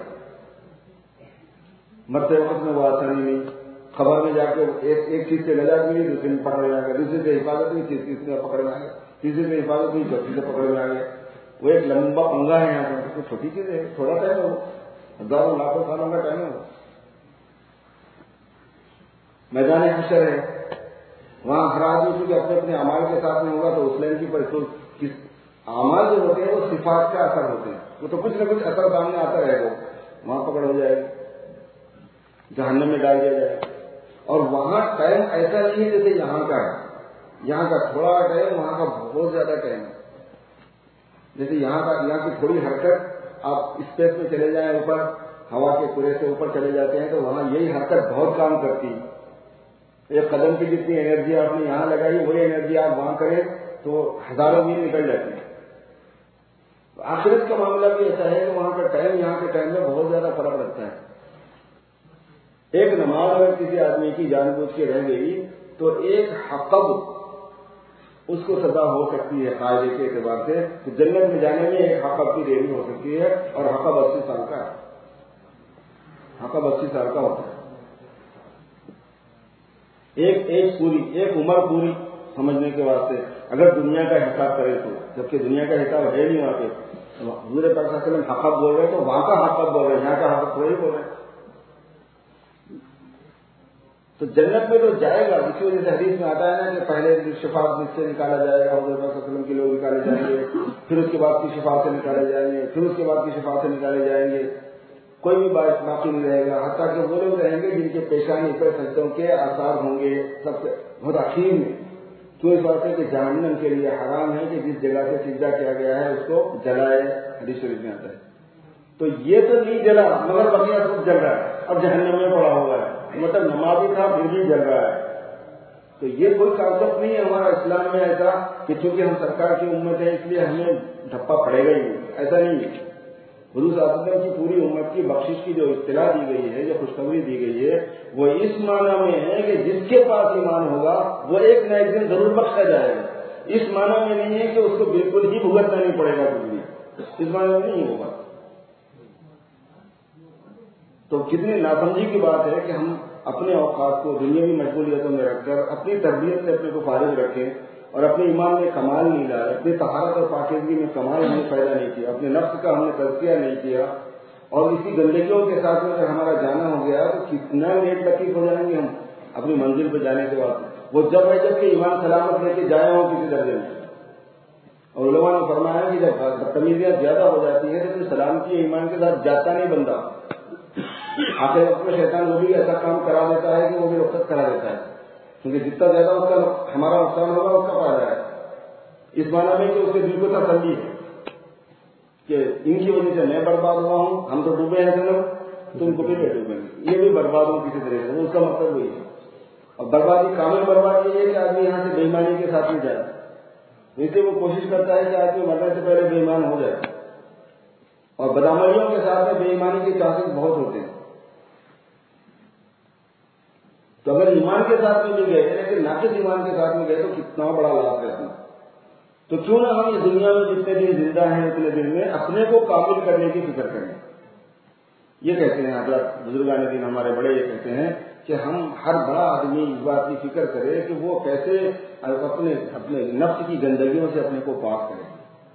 مرتے وقت میں وہ آسانی نہیں. خبر میں جا کے ایک چیز سے نجات ملی، دوسرے میں پکڑ میں آ گیا، دوسرے سے حفاظت ہوئی، تیسرے میں پکڑ میں آ گیا، تیسرے سے حفاظت ہوئی، چوتھی سے پکڑ میں آ گیا. وہ ایک لمبا پنگا ہے یہاں پر. چھوٹی چیز ہے، تھوڑا ٹائم ہو، ہزاروں لاکھوں سالوں کا ٹائم ہو. میدان حشر ہے، وہاں ہر آدمی چونکہ اپنے اپنے اعمال کے ساتھ میں ہوگا تو اس لائن کی پر اعمال جو ہوتے ہیں وہ صفات کا اثر ہوتے ہیں، وہ تو کچھ نہ کچھ اثر سامنے آتا رہے گا، وہاں پکڑ ہو جائے گی، جہنم میں ڈال دیا جائے گا۔ اور وہاں ٹائم ایسا نہیں ہے جیسے یہاں کا ہے، یہاں کا تھوڑا ٹائم، وہاں کا بہت زیادہ ٹائم ہے۔ جیسے یہاں کی تھوڑی حرکت آپ اسپیس میں چلے جائیں اوپر، ہوا کے پورے سے اوپر چلے جاتے ہیں تو وہاں یہی حرکت بہت کام کرتی ہے۔ ایک قدم کی جتنی انرجی آپ نے یہاں لگائی وہی انرجی آپ وہاں کریں تو ہزاروں میل نکل جاتی ہے۔ آخرت کا معاملہ بھی ایسا ہے کہ وہاں کا ٹائم یہاں کے ٹائم میں بہت زیادہ فرق رکھتا ہے۔ ایک نماز اگر کسی آدمی کی جان بوجھ کے رہ گئی تو ایک حقب اس کو سزا ہو سکتی ہے قاعدے کے اعتبار سے، تو جنت میں جانے میں ایک حقب کی دیری ہو سکتی ہے، اور حقب 80 سال کا ہے، حقب 80 سال کا ہوتا ہے۔ ایک عمر پوری سمجھنے کے واسطے اگر دنیا کا حساب کرے تو، جبکہ دنیا کا حساب ہے نہیں وہاں پہ، حضور پاک صلی اللہ علیہ وسلم حقب بول رہے تو وہاں کا حقب بول رہے، یہاں کا حقب تھوڑی بول رہے۔ تو جنت میں تو جائے گا، اسی وجہ سے حدیث میں آتا ہے نا کہ پہلے شفاعت میں سے نکالا جائے گا، حضور پاک صلی اللہ علیہ وسلم کے لوگ نکالے جائیں گے، پھر اس کے بعد کی شفاعت سے نکالے جائیں گے، پھر اس کے بعد کی شفاعت سے نکالے جائیں گے، کوئی بھی بات باقی نہیں رہے گا، حتیٰ کہ وہ لوگ رہیں گے جن کے پیشانی پر سجدوں کے آثار ہوں گے سب سے بہت اخیر میں، کیوں اس بات ہے کہ جہنم کے لیے حرام ہے کہ جس جگہ سے سجدہ کیا گیا ہے اس کو جلائے، حدیث شریف میں آتا ہے۔ تو یہ تو نہیں جلا مگر بقیہ سب جل رہا ہے، اب جہنم میں پڑا ہوا ہے، مطلب نمازی تھا پھر بھی جل رہا ہے۔ تو یہ کوئی کانسیپٹ نہیں ہے ہمارا اسلام میں ایسا کہ چونکہ ہم سرکار کی امت ہے اس لیے ہمیں ڈھپا پڑے گا ہی نہیں، ایسا نہیں ہے۔ حضور صلی اللہ علیہ وسلم کی پوری امت کی بخشش کی جو اطلاع دی گئی ہے، جو خوشخبری دی گئی ہے، وہ اس معنی میں ہے کہ جس کے پاس ایمان ہوگا وہ ایک نہ ایک دن ضرور بخشا جائے گا۔ اس معنی میں نہیں ہے کہ اس کو بالکل ہی بھگتنا نہیں پڑے گا کچھ بھی، اس معنی میں نہیں ہوگا۔ تو کتنی ناسمجھی کی بات ہے کہ ہم اپنے اوقات کو دنیاوی مشغولیتوں میں رکھ کر اپنی تربیت سے اپنے کو فارغ رکھیں اور اپنے ایمان میں کمال نہیں لائے، اپنی طہارت اور پاکیزگی میں کمال ہم نے پیدا نہیں کیا، اپنے نفس کا ہم نے تزکیہ نہیں کیا، اور اسی گندگیوں کے ساتھ میں اگر ہمارا جانا ہو گیا تو کتنا لیٹ لطیف ہو جائیں گے ہم اپنی منزل پہ جانے کے بعد۔ وہ جب ہے جب کہ ایمان سلامت لے کے جائے ہوں کسی درجے میں، اور علماء نے فرمایا کہ جب بدتمیزیاں زیادہ ہو جاتی ہیں تو سلامتی ایمان کے ساتھ جاتا نہیں بندہ، آخر وقت میں شیطان وہ بھی ایسا کام کرا دیتا ہے کہ وہ بھی رخصت کرا دیتا ہے، کیونکہ جتنا زیادہ اس کا ہمارا نقصان ہوگا اس کا فائدہ ہے، اس معنی میں کہ اس کے دل کو تسلی ہے کہ ان کی وجہ سے میں برباد ہوا ہوں، ہم تو ڈوبے ہیں جنم، تم کو بھی ڈوبیں گے، یہ بھی برباد ہوں کسی طرح سے، اس کا مطلب وہی ہے۔ اور بربادی، کامل بربادی یہ ہے کہ آدمی یہاں سے بے ایمانی کے ساتھ میں جائے، اس لیے وہ کوشش کرتا ہے کہ آدمی مرنے سے پہلے بے ایمان ہو جائے، اور بدعملیوں کے ساتھ میں بے ایمانی کے چانسز بہت ہوتے ہیں۔ تو اگر ایمان کے ساتھ میں بھی گئے لیکن ناقص ایمان کے ساتھ میں گئے تو کتنا بڑا لاس ہے ہمیں۔ تو کیوں نہ ہم اس دنیا میں جتنے دن زندہ ہیں اتنے دن میں اپنے کو کامل کرنے کی فکر کریں۔ یہ کہتے ہیں حضرت بزرگان دین ہمارے بڑے، یہ کہتے ہیں کہ ہم ہر بڑا آدمی اس بات کی فکر کرے کہ وہ کیسے اپنے نفس کی گندگیوں سے اپنے کو پاک کرے،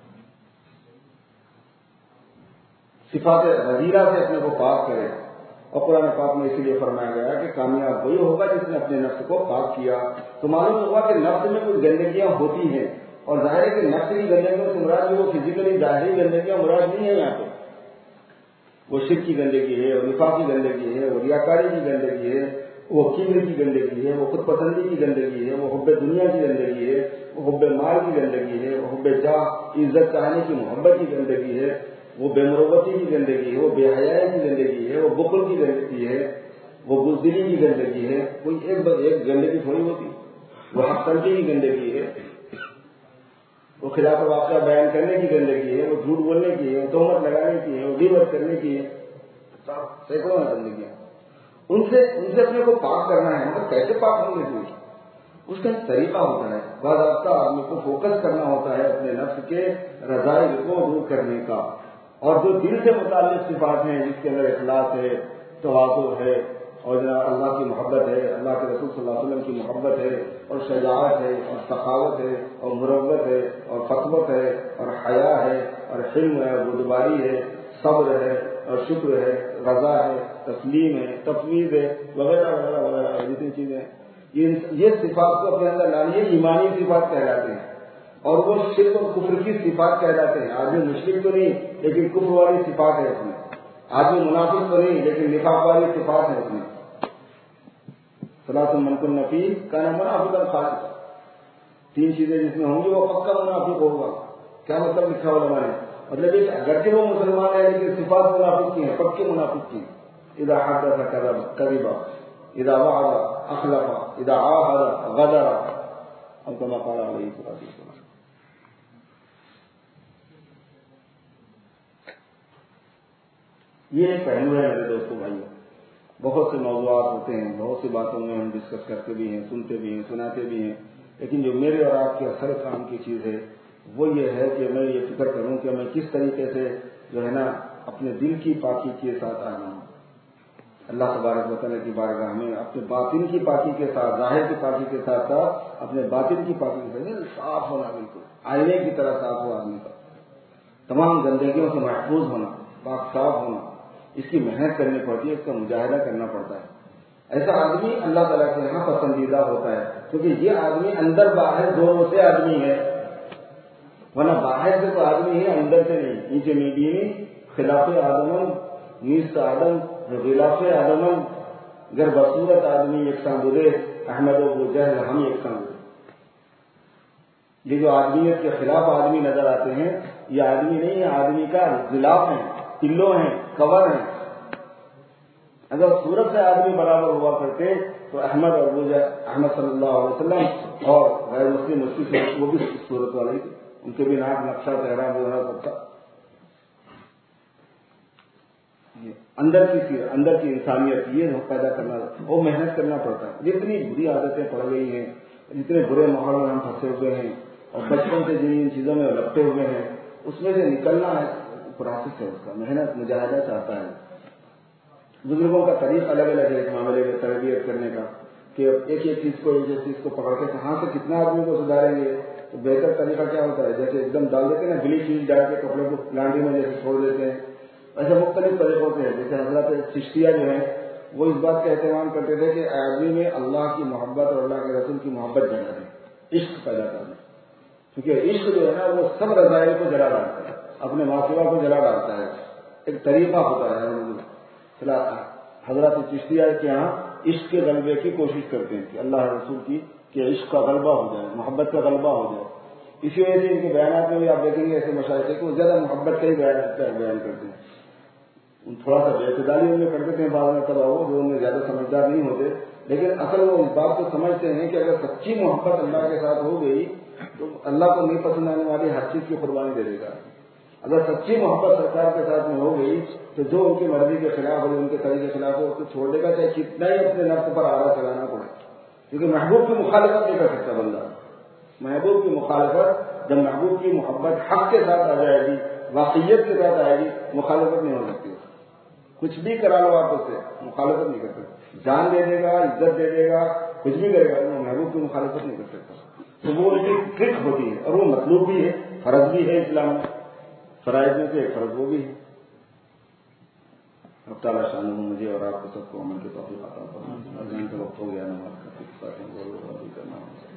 صفات رذیلہ سے اپنے کو پاک کرے۔ اور قرآن پاک میں اسی لیے فرمایا گیا کہ کامیاب وہی ہوگا جس نے اپنے نفس کو پاک کیا۔ تو معلوم ہوا کہ نفس میں کچھ گندگیاں ہوتی ہیں، اور ظاہر ہے کہ نفس کی گندگیوں سے مراد جو وہ فزیکلی ظاہری گندگیاں مراد نہیں ہے یہاں پہ، وہ شرک کی گندگی ہے، وہ نفاق کی گندگی ہے، وہ ریاکاری کی گندگی ہے، وہ کبر کی گندگی ہے، وہ خود پسندی کی گندگی ہے، وہ حب دنیا کی گندگی ہے، وہ حب مال کی گندگی ہے، وہ حب جاہ عزت چاہنے کی محبت کی گندگی ہے، وہ بے مروتی کی گندگی ہے، وہ بے حیائی کی گندگی ہے، وہ بخل کی گندگی ہے، وہ بزدلی کی گندگی ہے۔ کوئی ایک گندگی تھوڑی ہوتی، وہ حق تلفی کی گندگی ہے، وہ خلاف واقعہ بیان کرنے کی گندگی ہے، وہ جھوٹ بولنے کی ہے، وہ تہمت لگانے کی ہے، وہ غیبت کرنے کی ہے، سینکڑوں گندگیاں۔ ان سے اپنے کو پاک کرنا ہے، مطلب کیسے پاک ہونے چاہیے، اس کا ایک طریقہ ہوتا ہے، باضابطہ آدمی کو فوکس کرنا ہوتا ہے اپنے نفس کے رذائل کو دور کرنے کا، اور جو دل سے متعلق صفات ہیں جس کے اندر اخلاص ہے، تواضع ہے، اور اللہ کی محبت ہے، اللہ کے رسول صلی اللہ علیہ وسلم کی محبت ہے، اور شجاعت ہے، اور سخاوت ہے، اور مروت ہے، اور فتوت ہے، اور حیا ہے، اور حلم ہے، اور بردباری ہے، صبر ہے، اور شکر ہے، رضا ہے، تسلیم ہے، تفویض ہے، وغیرہ وغیرہ وغیرہ جتنی چیزیں ہیں، یہ صفات کو اپنے اندر لانی ہے، ایمانی صفات کہلاتے ہیں، اور وہ شرک اور کفر کی صفات کہلاتے ہیں. آدمی مشرک تو نہیں لیکن کفر والی صفات ہے اس میں، آدمی منافق تو نہیں لیکن نفاق والی صفات ہے اس میں. ثلاث من کن فیہ کان منافقا خالصا، 3 چیزیں جس میں ہوں گی وہ پکا منافق ہوگا. کیا مطلب لکھا علماء نے؟ مطلب یہ اگرچہ وہ مسلمان ہے لیکن صفات منافق کی ہیں، پکے منافق کی ہیں. اذا حدث کذب، اذا وعد اخلف، اذا عاهد غدر، او كما قال علیہ الصلوۃ والسلام. یہ ایک پہلو ہے میرے دوستوں بھائیوں. بہت سے موضوعات ہوتے ہیں، بہت سی باتوں میں ہم ڈسکس کرتے بھی ہیں، سنتے بھی ہیں، سناتے بھی ہیں، لیکن جو میرے اور آپ کے اصل کام کی چیز ہے وہ یہ ہے کہ میں یہ فکر کروں کہ میں کس طریقے سے جو ہے نا اپنے دل کی پاکی کے ساتھ آنا ہوں اللہ تبارک و تعالیٰ کی بارگاہ میں، اپنے باطن کی پاکی کے ساتھ، ظاہر کی پاکی کے ساتھ ساتھ اپنے باطن کی پاکی کے ساتھ صاف ہونا، بالکل آئینے کی طرح صاف ہو آدمی کا، تمام گندگیوں سے محفوظ ہونا، پاک صاف ہونا. اس کی محنت کرنی پڑتی ہے، اس کا مجاہدہ کرنا پڑتا ہے. ایسا آدمی اللہ تعالیٰ کے یہاں پسندیدہ ہوتا ہے کیونکہ یہ آدمی اندر باہر دونوں سے آدمی ہے، ورنہ باہر سے تو آدمی ہے اندر سے نہیں. نیچے میدینی خلاف آدمن نیست آدم غلاف آدمن گر بصورت آدمی یکساں بودے احمد و ابو جہل ہم یکساں بودے. یہ جو آدمیت کے خلاف آدمی نظر آتے ہیں یہ آدمی نہیں ہے، آدمی کا غلاف ہیں، پلو ہیں، کور ہیں. اگر صورت سے آدمی برابر ہوا کرتے تو احمد اور ابو جہل، احمد صلی اللہ علیہ وسلم اور غیر مسلم اس کی وہ بھی صورت والے تھے، ان کے بھی ناک نقشہ چہرہ وغیرہ سب تھا. اندر کی انسانیت یہ پیدا کرنا، وہ محنت کرنا پڑتا ہے. جتنی بری عادتیں پڑ گئی ہیں، جتنے برے ماحول میں ہم پھنسے ہوئے ہیں اور بچپن سے جن چیزوں میں لپٹے ہوئے ہیں اس میں سے نکلنا ہے، پروسیس ہے، اس کا محنت مجاہدہ چاہتا ہے. بزرگوں کا طریق الگ الگ ہے اس معاملے میں تربیت کرنے کا، کہ ایک ایک چیز کو پکڑ کے کہاں سے کتنا آدمی کو سدھاریں گے. تو بہتر طریقہ کیا ہوتا ہے، جیسے ایک دم ڈال دیتے ہیں نا، بلی چیز ڈال کے کپڑے کو لانڈی میں جیسے چھوڑ دیتے ہیں، ایسے مختلف طریقوں سے ہے. جیسے حضرت چشتیہ جو ہیں وہ اس بات کا اہتمام کرتے تھے کہ آدمی میں اللہ کی محبت اور اللہ کے رسول کی محبت پیدا کرے، عشق پیدا کرنا. کیونکہ عشق جو ہے نا وہ سب رضائل کو جلا ڈالتا ہے، اپنے ماسوا کو جلا ڈالتا ہے. ایک طریقہ ہوتا ہے. حضرت چشتیہ کے یہاں عشق کے غلبے کی کوشش کرتے ہیں کہ اللہ رسول کی کہ عشق کا غلبہ ہو جائے، محبت کا غلبہ ہو جائے. اسی وجہ سے ان کے بیانات میں بھی آپ دیکھیں گے ایسے مشاہدے کہ وہ زیادہ محبت کا ہی بیان کرتے ہیں. تھوڑا سا بے اعتدالی ان میں کر دیتے ہیں بعض میں تباہ وہ جو ان میں زیادہ سمجھدار نہیں ہوتے، لیکن اصل وہ اس بات کو سمجھتے ہیں کہ اگر سچی محبت اللہ کے ساتھ ہو گئی تو اللہ کو نہیں پسند آنے والی ہر چیز کی قربانی دے دے گا. اگر سچی محبت سرکار کے ساتھ میں ہو گئی تو جو ان کی مرضی کے خلاف ہو، ان کے طریقے کے خلاف ہو، اس کو چھوڑ دے گا، چاہے کتنا ہی اپنے نفس پر آرا چلانا پڑے. کیونکہ محبوب کی مخالفت نہیں کر سکتا بندہ. محبوب کی مخالفت جب محبوب کی محبت حق کے ساتھ آ جائے گی، واقعیت کے ساتھ آئے گی، مخالفت نہیں ہو سکتی. کچھ بھی کرا لو آپ اس سے مخالفت نہیں کر سکتے. جان دے دے گا، عزت دے دے گا، کچھ بھی کرے گا، محبوب کی مخالفت نہیں کر سکتا. تو وہ ایک ٹرک ہوتی ہے اور وہ مطلوب بھی ہے، فرض بھی ہے اسلام میں. فرائض میں سے ایک فرض وہ بھی ہے. اب تعالیٰ شان مجھے اور آپ کو سب کو عمل کے توفیق عطا فرمائے. وقت ہو گیا نماز کا کرنا